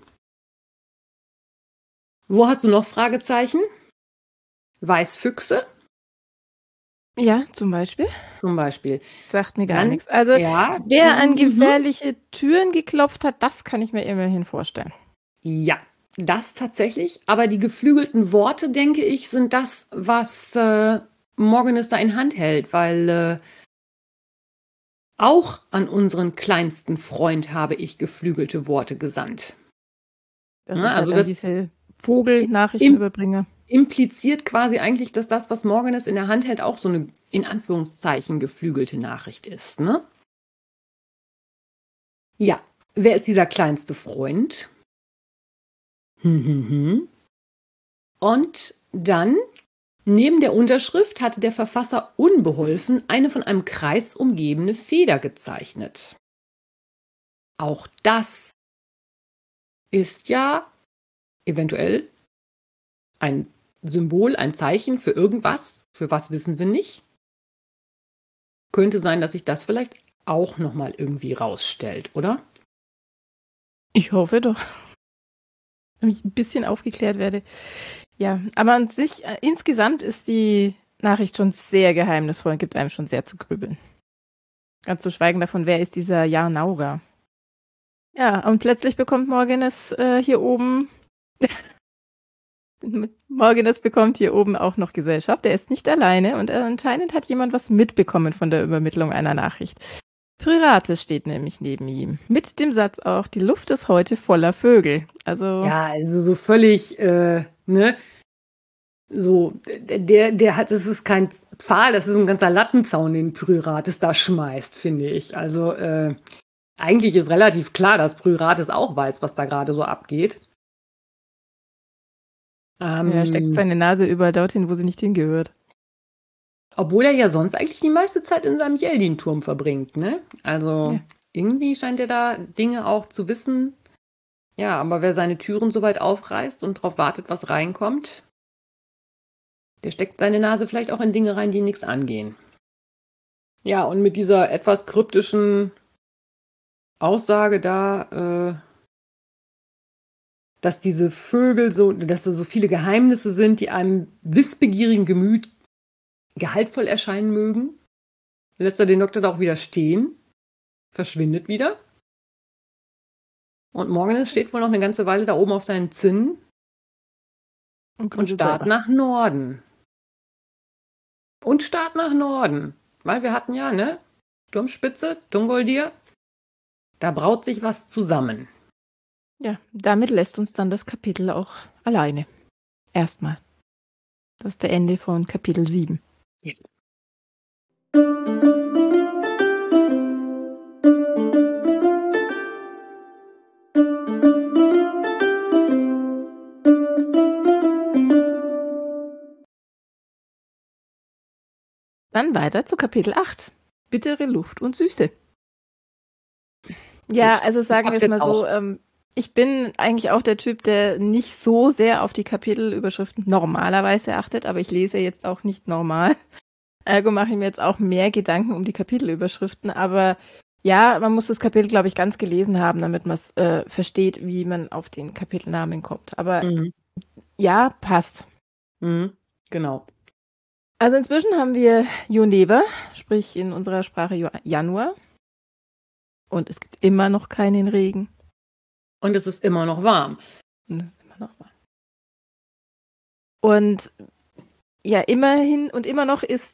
[SPEAKER 1] Wo hast du noch Fragezeichen? Weißfüchse
[SPEAKER 2] Ja, zum Beispiel.
[SPEAKER 1] zum Beispiel.
[SPEAKER 2] Sagt mir gar
[SPEAKER 1] Dann,
[SPEAKER 2] nichts. Also,
[SPEAKER 1] ja,
[SPEAKER 2] wer an gefährliche Türen geklopft hat, das kann ich mir immerhin vorstellen.
[SPEAKER 1] Ja, das tatsächlich. Aber die geflügelten Worte, denke ich, sind das, was Morgennes da in Hand hält, weil auch an unseren kleinsten Freund habe ich geflügelte Worte gesandt.
[SPEAKER 2] Das
[SPEAKER 1] Ja,
[SPEAKER 2] ist
[SPEAKER 1] also
[SPEAKER 2] halt dann
[SPEAKER 1] das
[SPEAKER 2] diese Vogelnachrichtenüberbringer.
[SPEAKER 1] impliziert quasi eigentlich, dass das, was Morgennes in der Hand hält, auch so eine, in Anführungszeichen, geflügelte Nachricht ist, ne? Ja, wer ist dieser kleinste Freund? Und dann, neben der Unterschrift, hatte der Verfasser unbeholfen eine von einem Kreis umgebene Feder gezeichnet. Auch das ist ja eventuell ein Symbol, ein Zeichen für irgendwas. Für was wissen wir nicht. Könnte sein, dass sich das vielleicht auch nochmal irgendwie rausstellt, oder?
[SPEAKER 2] Ich hoffe doch. Damit ich ein bisschen aufgeklärt werde. Ja, aber an sich, insgesamt ist die Nachricht schon sehr geheimnisvoll und gibt einem schon sehr zu grübeln. Ganz zu schweigen davon, wer ist dieser Jarnauga? Ja, und plötzlich bekommt Morgennes hier oben Morgennes bekommt hier oben auch noch Gesellschaft. Er ist nicht alleine und anscheinend hat jemand was mitbekommen von der Übermittlung einer Nachricht. Pryrates steht nämlich neben ihm. Mit dem Satz auch, die Luft ist heute voller Vögel. Also
[SPEAKER 1] Ja, also so völlig, ne? So, der hat, das ist kein Pfahl, das ist ein ganzer Lattenzaun, den Pryrates da schmeißt, finde ich. Also, eigentlich ist relativ klar, dass Pryrates auch weiß, was da gerade so abgeht.
[SPEAKER 2] er steckt seine Nase überall dorthin, wo sie nicht hingehört.
[SPEAKER 1] Obwohl er ja sonst eigentlich die meiste Zeit in seinem Yeldin-Turm verbringt, ne? Also,
[SPEAKER 2] Ja.
[SPEAKER 1] irgendwie scheint er da Dinge auch zu wissen. Ja, aber wer seine Türen so weit aufreißt und darauf wartet, was reinkommt, der steckt seine Nase vielleicht auch in Dinge rein, die nichts angehen. Ja, und mit dieser etwas kryptischen Aussage da, dass diese Vögel so, dass da so viele Geheimnisse sind, die einem wissbegierigen Gemüt gehaltvoll erscheinen mögen, lässt er den Doktor da auch wieder stehen, verschwindet wieder. Und Morgennes steht wohl noch eine ganze Weile da oben auf seinen Zinnen und starrt nach Norden. Und starrt nach Norden. Weil wir hatten ja, ne? Sturmspitze, Thungoldir. Da braut sich was zusammen.
[SPEAKER 2] Ja, damit lässt uns dann das Kapitel auch alleine. Erstmal. Das ist der Ende von Kapitel 7.
[SPEAKER 1] Ja.
[SPEAKER 2] Dann weiter zu Kapitel 8. Bittere Luft und Süße. Ja,
[SPEAKER 1] Gut,
[SPEAKER 2] also sagen wir es
[SPEAKER 1] jetzt
[SPEAKER 2] mal so, ich bin eigentlich auch der Typ, der nicht so sehr auf die Kapitelüberschriften normalerweise achtet, aber ich lese jetzt auch nicht normal. Ergo mache ich mir jetzt auch mehr Gedanken um die Kapitelüberschriften, aber ja, man muss das Kapitel, glaube ich, ganz gelesen haben, damit man es versteht, wie man auf den Kapitelnamen kommt. Aber Ja, passt.
[SPEAKER 1] Genau.
[SPEAKER 2] Also inzwischen haben wir Juneva, sprich in unserer Sprache Januar. Und es gibt immer noch keinen Regen.
[SPEAKER 1] Und es ist immer noch warm.
[SPEAKER 2] Und es ist immer noch warm. Und ja, immerhin und immer noch ist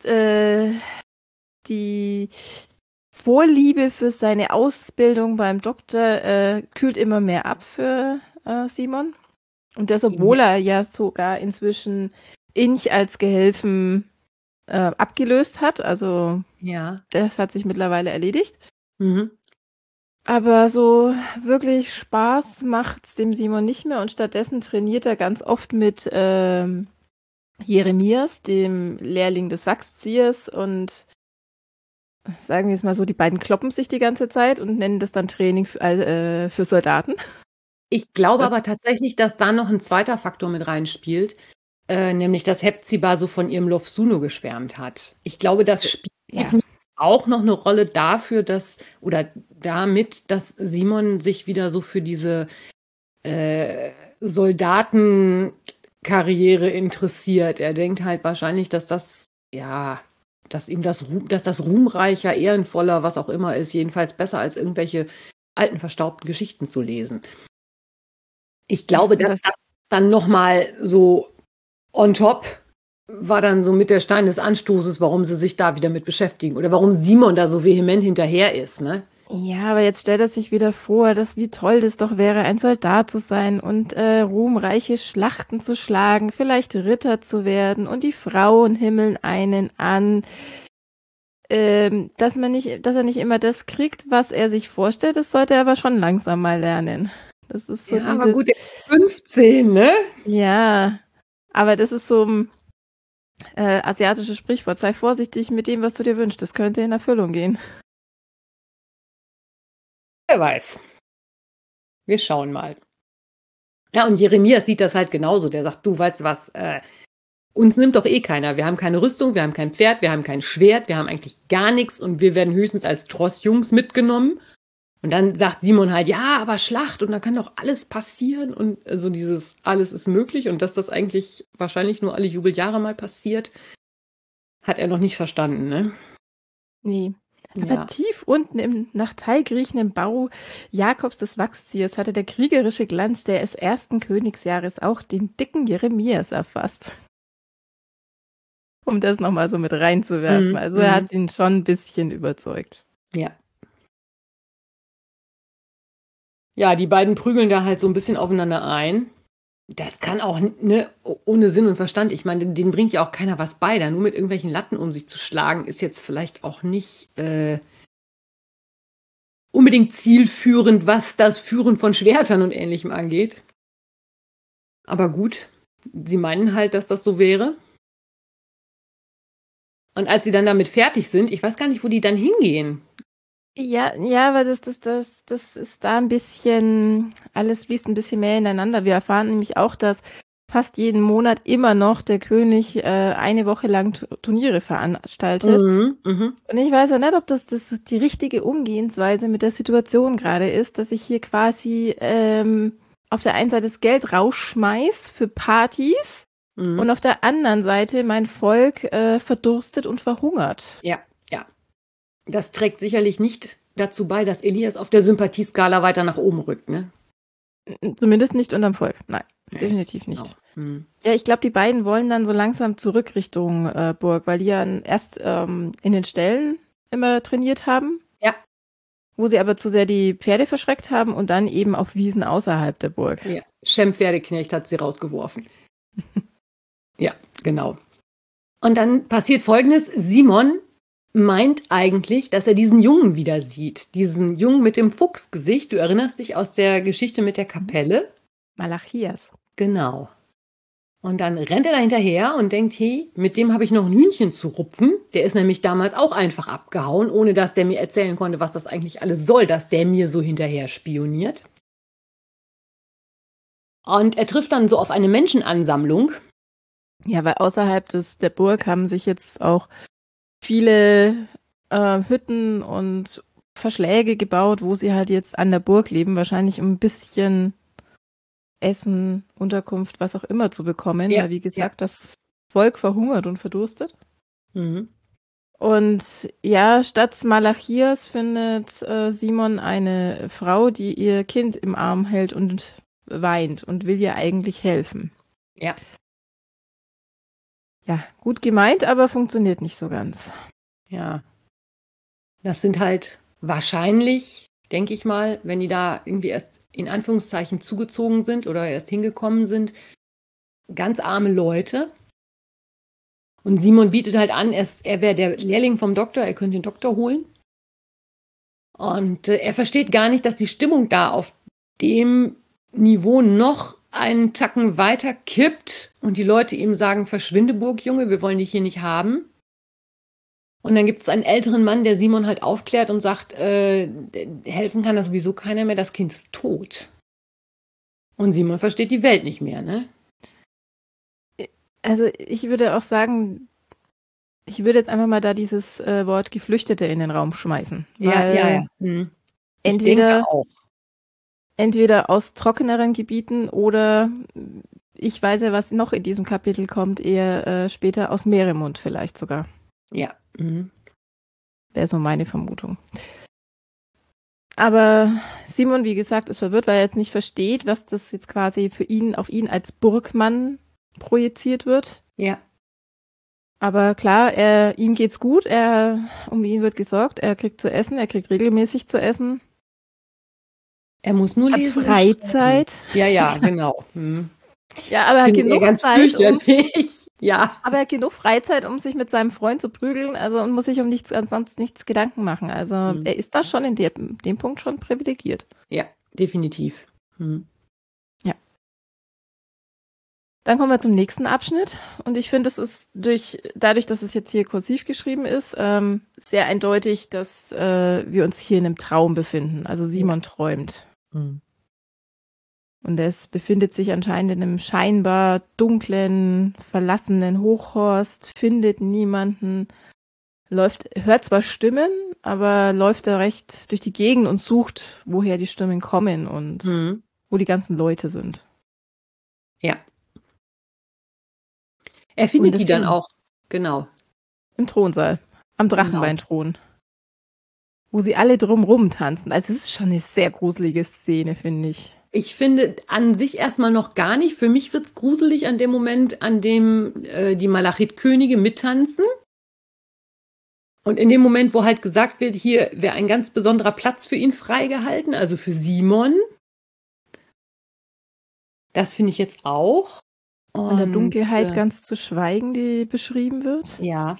[SPEAKER 2] die Vorliebe für seine Ausbildung beim Doktor kühlt immer mehr ab für Simon. Und das, obwohl er ja sogar inzwischen Inch als Gehilfen abgelöst hat. Also das hat sich mittlerweile erledigt. Aber so wirklich Spaß macht's dem Simon nicht mehr und stattdessen trainiert er ganz oft mit Jeremias, dem Lehrling des Wachsziehers, und sagen wir es mal so, die beiden kloppen sich die ganze Zeit und nennen das dann Training für Soldaten.
[SPEAKER 1] Ich glaube aber tatsächlich, dass da noch ein zweiter Faktor mit reinspielt, nämlich dass Hepzibah so von ihrem Lofsuno geschwärmt hat. Ich glaube, das spielt auch noch eine Rolle dafür, dass Simon sich wieder so für diese Soldatenkarriere interessiert. Er denkt halt wahrscheinlich, dass das ruhmreicher, ehrenvoller, was auch immer ist, jedenfalls besser als irgendwelche alten, verstaubten Geschichten zu lesen. Ich glaube, dass das dann nochmal so on top war dann so mit der Stein des Anstoßes, warum sie sich da wieder mit beschäftigen oder warum Simon da so vehement hinterher ist, ne?
[SPEAKER 2] Ja, aber jetzt stellt er sich wieder vor, wie toll das doch wäre, ein Soldat zu sein und ruhmreiche Schlachten zu schlagen, vielleicht Ritter zu werden, und die Frauen himmeln einen an, dass er nicht immer das kriegt, was er sich vorstellt. Das sollte er aber schon langsam mal lernen. Das ist so
[SPEAKER 1] aber gut, er ist 15, ne?
[SPEAKER 2] Ja, aber das ist so ein asiatisches Sprichwort. Sei vorsichtig mit dem, was du dir wünschst. Das könnte in Erfüllung gehen.
[SPEAKER 1] Wer weiß. Wir schauen mal. Ja, und Jeremias sieht das halt genauso. Der sagt, du, weißt was, uns nimmt doch eh keiner. Wir haben keine Rüstung, wir haben kein Pferd, wir haben kein Schwert, wir haben eigentlich gar nichts und wir werden höchstens als Trossjungs mitgenommen. Und dann sagt Simon halt, ja, aber Schlacht und da kann doch alles passieren und so dieses alles ist möglich und dass das eigentlich wahrscheinlich nur alle Jubeljahre mal passiert, hat er noch nicht verstanden, ne?
[SPEAKER 2] Nee. Aber tief unten im nach Teig riechenden Bau Jakobs des Wachsziehers hatte der kriegerische Glanz des ersten Königsjahres auch den dicken Jeremias erfasst. Um das nochmal so mit reinzuwerfen. Also er hat ihn schon ein bisschen überzeugt.
[SPEAKER 1] Ja. Ja, die beiden prügeln da halt so ein bisschen aufeinander ein. Das kann auch, ne, ohne Sinn und Verstand. Ich meine, denen bringt ja auch keiner was bei. Da nur mit irgendwelchen Latten um sich zu schlagen, ist jetzt vielleicht auch nicht unbedingt zielführend, was das Führen von Schwertern und Ähnlichem angeht. Aber gut, sie meinen halt, dass das so wäre. Und als sie dann damit fertig sind, ich weiß gar nicht, wo die dann hingehen.
[SPEAKER 2] Ja, aber das ist da ein bisschen, alles fließt ein bisschen mehr ineinander. Wir erfahren nämlich auch, dass fast jeden Monat immer noch der König eine Woche lang Turniere veranstaltet. Und ich weiß ja nicht, ob das die richtige Umgehensweise mit der Situation gerade ist, dass ich hier quasi auf der einen Seite das Geld rausschmeiß für Partys und auf der anderen Seite mein Volk verdurstet und verhungert.
[SPEAKER 1] Ja. Das trägt sicherlich nicht dazu bei, dass Elias auf der Sympathieskala weiter nach oben rückt, ne?
[SPEAKER 2] Zumindest nicht unterm Volk. Nein, definitiv nicht. Genau. Ja, ich glaube, die beiden wollen dann so langsam zurück Richtung Burg, weil die ja erst in den Ställen immer trainiert haben.
[SPEAKER 1] Ja.
[SPEAKER 2] Wo sie aber zu sehr die Pferde verschreckt haben und dann eben auf Wiesen außerhalb der Burg.
[SPEAKER 1] Ja, Schemm-Pferdeknecht hat sie rausgeworfen. Ja, genau. Und dann passiert Folgendes. Simon meint eigentlich, dass er diesen Jungen wieder sieht. Diesen Jungen mit dem Fuchsgesicht. Du erinnerst dich aus der Geschichte mit der Kapelle?
[SPEAKER 2] Malachias.
[SPEAKER 1] Genau. Und dann rennt er da hinterher und denkt, hey, mit dem habe ich noch ein Hühnchen zu rupfen. Der ist nämlich damals auch einfach abgehauen, ohne dass der mir erzählen konnte, was das eigentlich alles soll, dass der mir so hinterher spioniert. Und er trifft dann so auf eine Menschenansammlung.
[SPEAKER 2] Ja, weil außerhalb der Burg haben sich jetzt auch viele Hütten und Verschläge gebaut, wo sie halt jetzt an der Burg leben, wahrscheinlich um ein bisschen Essen, Unterkunft, was auch immer zu bekommen,
[SPEAKER 1] Ja,
[SPEAKER 2] weil wie
[SPEAKER 1] ja.
[SPEAKER 2] gesagt, das Volk verhungert und verdurstet.
[SPEAKER 1] Mhm.
[SPEAKER 2] Und ja, statt Malachias findet Simon eine Frau, die ihr Kind im Arm hält und weint und will ihr eigentlich helfen.
[SPEAKER 1] Ja.
[SPEAKER 2] Ja, gut gemeint, aber funktioniert nicht so ganz.
[SPEAKER 1] Ja. Das sind halt wahrscheinlich, denke ich mal, wenn die da irgendwie erst in Anführungszeichen zugezogen sind oder erst hingekommen sind, ganz arme Leute. Und Simon bietet halt an, er wäre der Lehrling vom Doktor, er könnte den Doktor holen. Und er versteht gar nicht, dass die Stimmung da auf dem Niveau noch einen Tacken weiter kippt und die Leute ihm sagen, verschwinde Burgjunge, wir wollen dich hier nicht haben. Und dann gibt es einen älteren Mann, der Simon halt aufklärt und sagt, helfen kann das sowieso keiner mehr, das Kind ist tot. Und Simon versteht die Welt nicht mehr, ne?
[SPEAKER 2] Also ich würde auch sagen, ich würde jetzt einfach mal da dieses Wort Geflüchtete in den Raum schmeißen. Weil
[SPEAKER 1] Hm. Ich
[SPEAKER 2] entweder,
[SPEAKER 1] denke auch.
[SPEAKER 2] entweder aus trockeneren Gebieten oder ich weiß ja, was noch in diesem Kapitel kommt, eher später aus Meeremund vielleicht sogar.
[SPEAKER 1] Ja. Mhm.
[SPEAKER 2] Wäre so meine Vermutung. Aber Simon, wie gesagt, ist verwirrt, weil er jetzt nicht versteht, was das jetzt quasi für ihn, auf ihn als Burgmann projiziert wird.
[SPEAKER 1] Ja.
[SPEAKER 2] Aber klar, ihm geht's gut, um ihn wird gesorgt, er kriegt zu essen, er kriegt regelmäßig zu essen.
[SPEAKER 1] Er muss nur
[SPEAKER 2] Hat
[SPEAKER 1] lesen.
[SPEAKER 2] Freizeit.
[SPEAKER 1] Ja, genau. Hm.
[SPEAKER 2] Ja, aber er hat
[SPEAKER 1] Findet er
[SPEAKER 2] genug
[SPEAKER 1] ganz
[SPEAKER 2] Zeit,
[SPEAKER 1] fürchterlich. Ja.
[SPEAKER 2] aber er hat genug Freizeit, um sich mit seinem Freund zu prügeln, also und muss sich um sonst nichts Gedanken machen. Also er ist da schon in dem Punkt schon privilegiert.
[SPEAKER 1] Ja, definitiv. Hm.
[SPEAKER 2] Dann kommen wir zum nächsten Abschnitt und ich finde, es ist dadurch, dass es jetzt hier kursiv geschrieben ist, sehr eindeutig, dass wir uns hier in einem Traum befinden. Also Simon träumt.
[SPEAKER 1] Hm.
[SPEAKER 2] Und es befindet sich anscheinend in einem scheinbar dunklen, verlassenen Hochhorst, findet niemanden, hört zwar Stimmen, aber läuft da recht durch die Gegend und sucht, woher die Stimmen kommen und wo die ganzen Leute sind.
[SPEAKER 1] Ja. Er findet die dann auch, genau.
[SPEAKER 2] Im Thronsaal, am Drachenbeinthron. Wo sie alle drumrum tanzen. Also es ist schon eine sehr gruselige Szene, finde ich.
[SPEAKER 1] Ich finde an sich erstmal noch gar nicht. Für mich wird es gruselig an dem Moment, an dem die Malachit-Könige mittanzen. Und in dem Moment, wo halt gesagt wird, hier wäre ein ganz besonderer Platz für ihn freigehalten, also für Simon. Das finde ich jetzt auch.
[SPEAKER 2] Von der Dunkelheit ganz zu schweigen, die beschrieben wird.
[SPEAKER 1] Ja.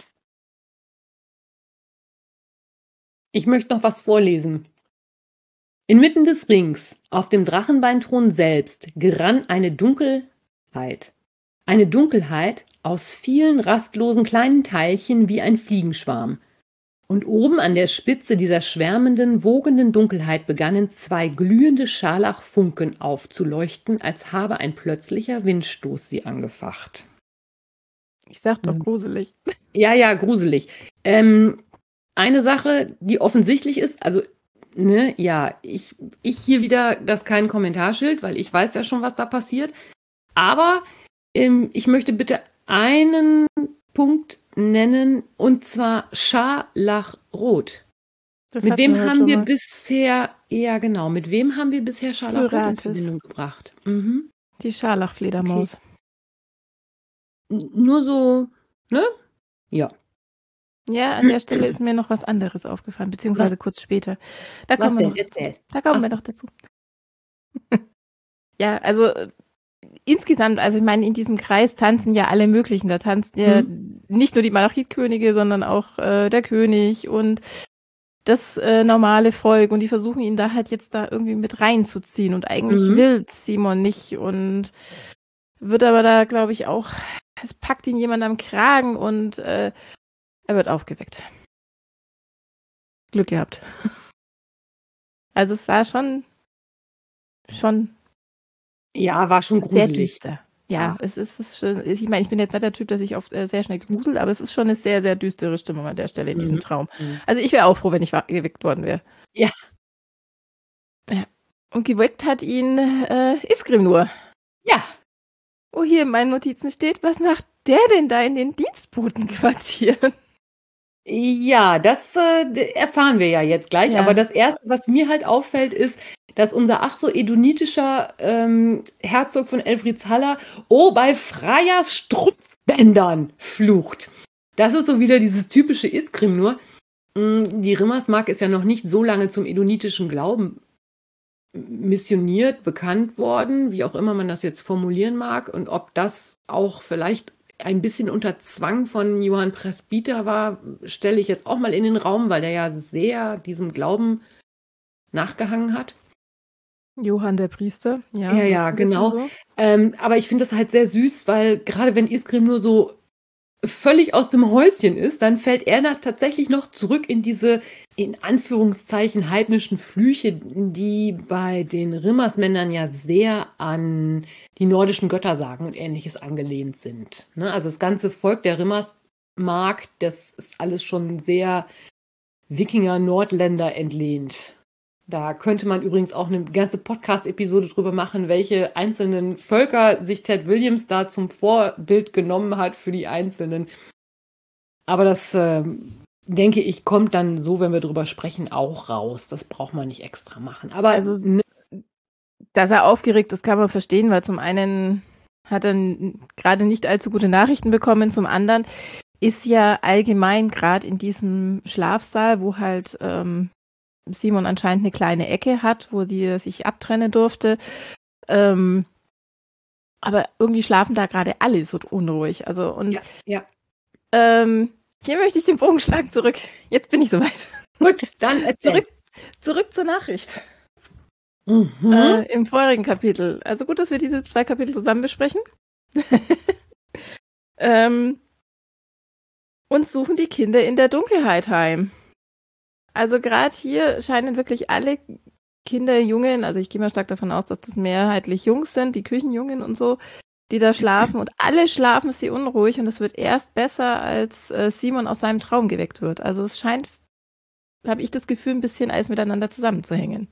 [SPEAKER 1] Ich möchte noch was vorlesen. Inmitten des Rings, auf dem Drachenbeinthron selbst, gerann eine Dunkelheit. Eine Dunkelheit aus vielen rastlosen kleinen Teilchen wie ein Fliegenschwarm. Und oben an der Spitze dieser schwärmenden, wogenden Dunkelheit begannen zwei glühende Scharlachfunken aufzuleuchten, als habe ein plötzlicher Windstoß sie angefacht.
[SPEAKER 2] Ich sag doch gruselig.
[SPEAKER 1] Ja, gruselig. Eine Sache, die offensichtlich ist, also, ne, ja, ich hier wieder das kein Kommentarschild, weil ich weiß ja schon, was da passiert. Aber ich möchte bitte einen Punkt nennen, und zwar Scharlachrot. Mit wem haben wir bisher, ja genau, mit wem haben wir bisher Scharlachrot in Verbindung gebracht? Mhm.
[SPEAKER 2] Die Scharlachfledermaus.
[SPEAKER 1] Okay. Nur so, ne? Ja.
[SPEAKER 2] Ja, an der Stelle ist mir noch was anderes aufgefallen, beziehungsweise kurz später. Da kommen wir noch
[SPEAKER 1] Erzähl.
[SPEAKER 2] Da kommen wir noch dazu. Ja, also insgesamt, also ich meine, in diesem Kreis tanzen ja alle möglichen. Da tanzen ja nicht nur die Malachit-Könige, sondern auch der König und das normale Volk. Und die versuchen ihn da halt jetzt da irgendwie mit reinzuziehen. Und eigentlich will Simon nicht und wird aber da, glaube ich, auch, es packt ihn jemand am Kragen und er wird aufgeweckt. Glück gehabt. Also es war schon
[SPEAKER 1] ja, war schon gruselig.
[SPEAKER 2] Sehr düster. Ja, es ist schon, ich meine, ich bin jetzt nicht der Typ, der sich oft sehr schnell gruselt, aber es ist schon eine sehr, sehr düstere Stimmung an der Stelle in diesem Traum. Also ich wäre auch froh, wenn ich geweckt worden wäre.
[SPEAKER 1] Ja.
[SPEAKER 2] Und geweckt hat ihn Isgrim nur. hier in meinen Notizen steht, was macht der denn da in den Dienstbotenquartieren?
[SPEAKER 1] Ja, das erfahren wir ja jetzt gleich.
[SPEAKER 2] Ja.
[SPEAKER 1] Aber das Erste, was mir halt auffällt, ist, dass unser ach so edonitischer Herzog von Elfridshaller bei Freyas Strumpfbändern flucht. Das ist so wieder dieses typische Iskrim nur. Die Rimmersmark ist ja noch nicht so lange zum edonitischen Glauben missioniert, bekannt worden, wie auch immer man das jetzt formulieren mag. Und ob das auch vielleicht ein bisschen unter Zwang von Johann Presbyter war, stelle ich jetzt auch mal in den Raum, weil der ja sehr diesem Glauben nachgehangen hat.
[SPEAKER 2] Johann der Priester, ja.
[SPEAKER 1] Ja, genau. So. Aber ich finde das halt sehr süß, weil gerade wenn Iskrim nur so völlig aus dem Häuschen ist, dann fällt er tatsächlich noch zurück in diese, in Anführungszeichen, heidnischen Flüche, die bei den Rimmersmännern ja sehr an die nordischen Göttersagen und Ähnliches angelehnt sind. Ne? Also das ganze Volk der Rimmersmark, das ist alles schon sehr Wikinger-Nordländer entlehnt. Da könnte man übrigens auch eine ganze Podcast-Episode drüber machen, welche einzelnen Völker sich Ted Williams da zum Vorbild genommen hat für die einzelnen. Aber das, denke ich, kommt dann so, wenn wir drüber sprechen, auch raus. Das braucht man nicht extra machen. Aber
[SPEAKER 2] also, dass er aufgeregt ist, kann man verstehen, weil zum einen hat er gerade nicht allzu gute Nachrichten bekommen, zum anderen ist ja allgemein gerade in diesem Schlafsaal, wo halt Simon anscheinend eine kleine Ecke hat, wo die sich abtrennen durfte. Aber irgendwie schlafen da gerade alle so unruhig. Also und
[SPEAKER 1] ja.
[SPEAKER 2] Hier möchte ich den Bogen schlagen zurück. Jetzt bin ich soweit.
[SPEAKER 1] Gut, dann erzähl.
[SPEAKER 2] Zurück zur Nachricht.
[SPEAKER 1] Mhm.
[SPEAKER 2] Im vorigen Kapitel. Also gut, dass wir diese 2 Kapitel zusammen besprechen. Uns suchen die Kinder in der Dunkelheit heim. Also gerade hier scheinen wirklich alle Kinder, Jungen, also ich gehe mal stark davon aus, dass das mehrheitlich Jungs sind, die Küchenjungen und so, die da schlafen und alle schlafen sie unruhig und es wird erst besser, als Simon aus seinem Traum geweckt wird. Also es scheint, habe ich das Gefühl, ein bisschen alles miteinander zusammenzuhängen.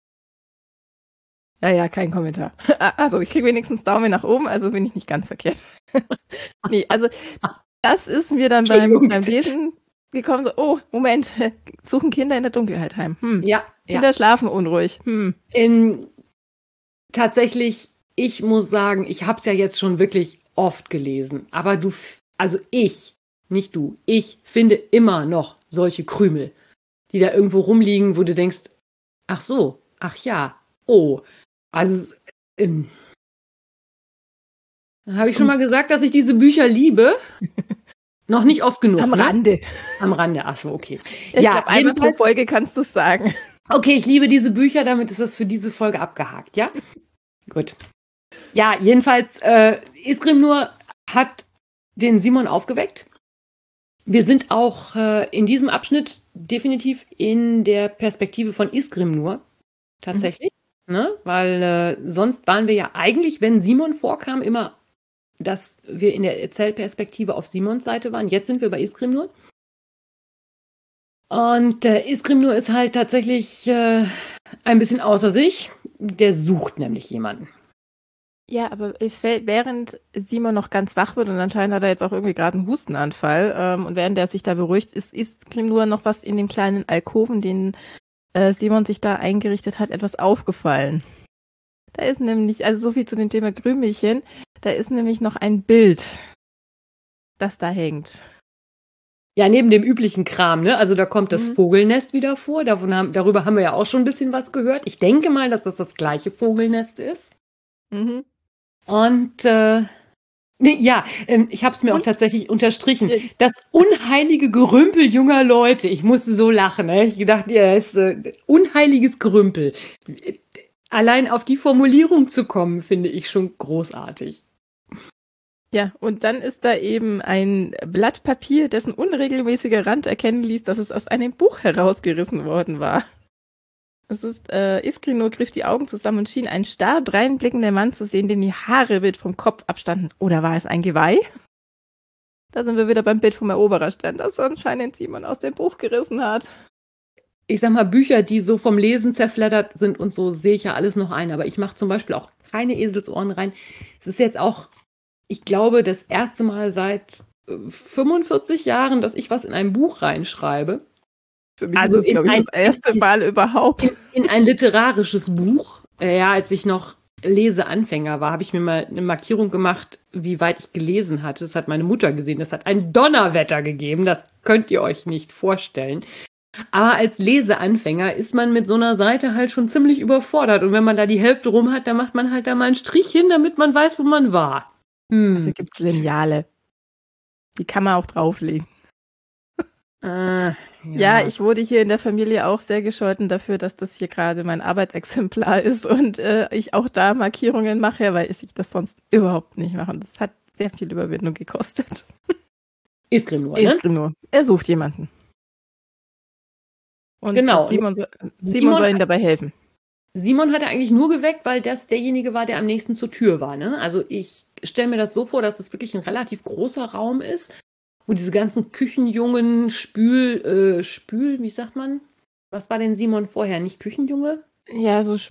[SPEAKER 2] Ja, kein Kommentar. Also ich kriege wenigstens Daumen nach oben, also bin ich nicht ganz verkehrt. Nee, also das ist mir dann beim Lesen gekommen, so, oh, Moment, suchen Kinder in der Dunkelheit heim.
[SPEAKER 1] Ja.
[SPEAKER 2] Kinder schlafen unruhig.
[SPEAKER 1] Tatsächlich, ich muss sagen, ich habe es ja jetzt schon wirklich oft gelesen, aber ich finde immer noch solche Krümel, die da irgendwo rumliegen, wo du denkst, ach so, ach ja, oh. Also, habe ich schon mal gesagt, dass ich diese Bücher liebe? Noch nicht oft genug.
[SPEAKER 2] Am Rande.
[SPEAKER 1] Am Rande, ach so, okay.
[SPEAKER 2] Ich glaube, einmal pro Folge kannst du es sagen.
[SPEAKER 1] Okay, ich liebe diese Bücher, damit ist das für diese Folge abgehakt, ja? Gut. Ja, jedenfalls, Iskrim nur hat den Simon aufgeweckt. Wir sind auch in diesem Abschnitt definitiv in der Perspektive von Iskrim nur. Tatsächlich. Ne? Weil sonst waren wir ja eigentlich, wenn Simon vorkam, immer, dass wir in der Erzählperspektive auf Simons Seite waren. Jetzt sind wir bei Iskrim nur. Und Iskrim nur ist halt tatsächlich ein bisschen außer sich. Der sucht nämlich jemanden.
[SPEAKER 2] Ja, aber während Simon noch ganz wach wird und anscheinend hat er jetzt auch irgendwie gerade einen Hustenanfall und während er sich da beruhigt, ist Iskrim nur noch was in dem kleinen Alkoven, den Simon sich da eingerichtet hat, etwas aufgefallen. Da ist nämlich, also so viel zu dem Thema Krümelchen, da ist nämlich noch ein Bild, das da hängt.
[SPEAKER 1] Ja, neben dem üblichen Kram, ne? Also da kommt das Vogelnest wieder vor. Darüber haben wir ja auch schon ein bisschen was gehört. Ich denke mal, dass das gleiche Vogelnest ist.
[SPEAKER 2] Mhm.
[SPEAKER 1] Und ich habe es mir auch tatsächlich unterstrichen. Das unheilige Gerümpel junger Leute. Ich musste so lachen. Ne? Ich dachte, ja, es ist unheiliges Gerümpel. Allein auf die Formulierung zu kommen, finde ich schon großartig.
[SPEAKER 2] Ja, und dann ist da eben ein Blatt Papier, dessen unregelmäßiger Rand erkennen ließ, dass es aus einem Buch herausgerissen worden war. Es ist, Iskrim nur griff die Augen zusammen und schien einen starr dreinblickenden Mann zu sehen, dem die Haare wild vom Kopf abstanden. Oder war es ein Geweih? Da sind wir wieder beim Bild vom Erobererstern, das anscheinend Simon aus dem Buch gerissen hat.
[SPEAKER 1] Ich sag mal, Bücher, die so vom Lesen zerfleddert sind und so, sehe ich ja alles noch ein. Aber ich mache zum Beispiel auch keine Eselsohren rein. Es ist jetzt auch ich glaube, das erste Mal seit 45 Jahren, dass ich was in ein Buch reinschreibe.
[SPEAKER 2] Für mich ist das, glaube ich, das erste Mal überhaupt.
[SPEAKER 1] In ein literarisches Buch. Ja, als ich noch Leseanfänger war, habe ich mir mal eine Markierung gemacht, wie weit ich gelesen hatte. Das hat meine Mutter gesehen. Das hat ein Donnerwetter gegeben. Das könnt ihr euch nicht vorstellen. Aber als Leseanfänger ist man mit so einer Seite halt schon ziemlich überfordert. Und wenn man da die Hälfte rum hat, dann macht man halt da mal einen Strich hin, damit man weiß, wo man war.
[SPEAKER 2] Dafür gibt es Lineale. Die kann man auch drauflegen. Ja, ich wurde hier in der Familie auch sehr gescholten dafür, dass das hier gerade mein Arbeitsexemplar ist und ich auch da Markierungen mache, weil ich das sonst überhaupt nicht mache. Und das hat sehr viel Überwindung gekostet.
[SPEAKER 1] Isgrim nur, ne?
[SPEAKER 2] Isgrim nur. Er sucht jemanden. Und
[SPEAKER 1] genau.
[SPEAKER 2] Simon soll ihm dabei helfen.
[SPEAKER 1] Simon hatte eigentlich nur geweckt, weil das derjenige war, der am nächsten zur Tür war. Ne? Also ich stelle mir das so vor, dass das wirklich ein relativ großer Raum ist, wo diese ganzen Küchenjungen, wie sagt man? Was war denn Simon vorher? Nicht Küchenjunge?
[SPEAKER 2] Ja, so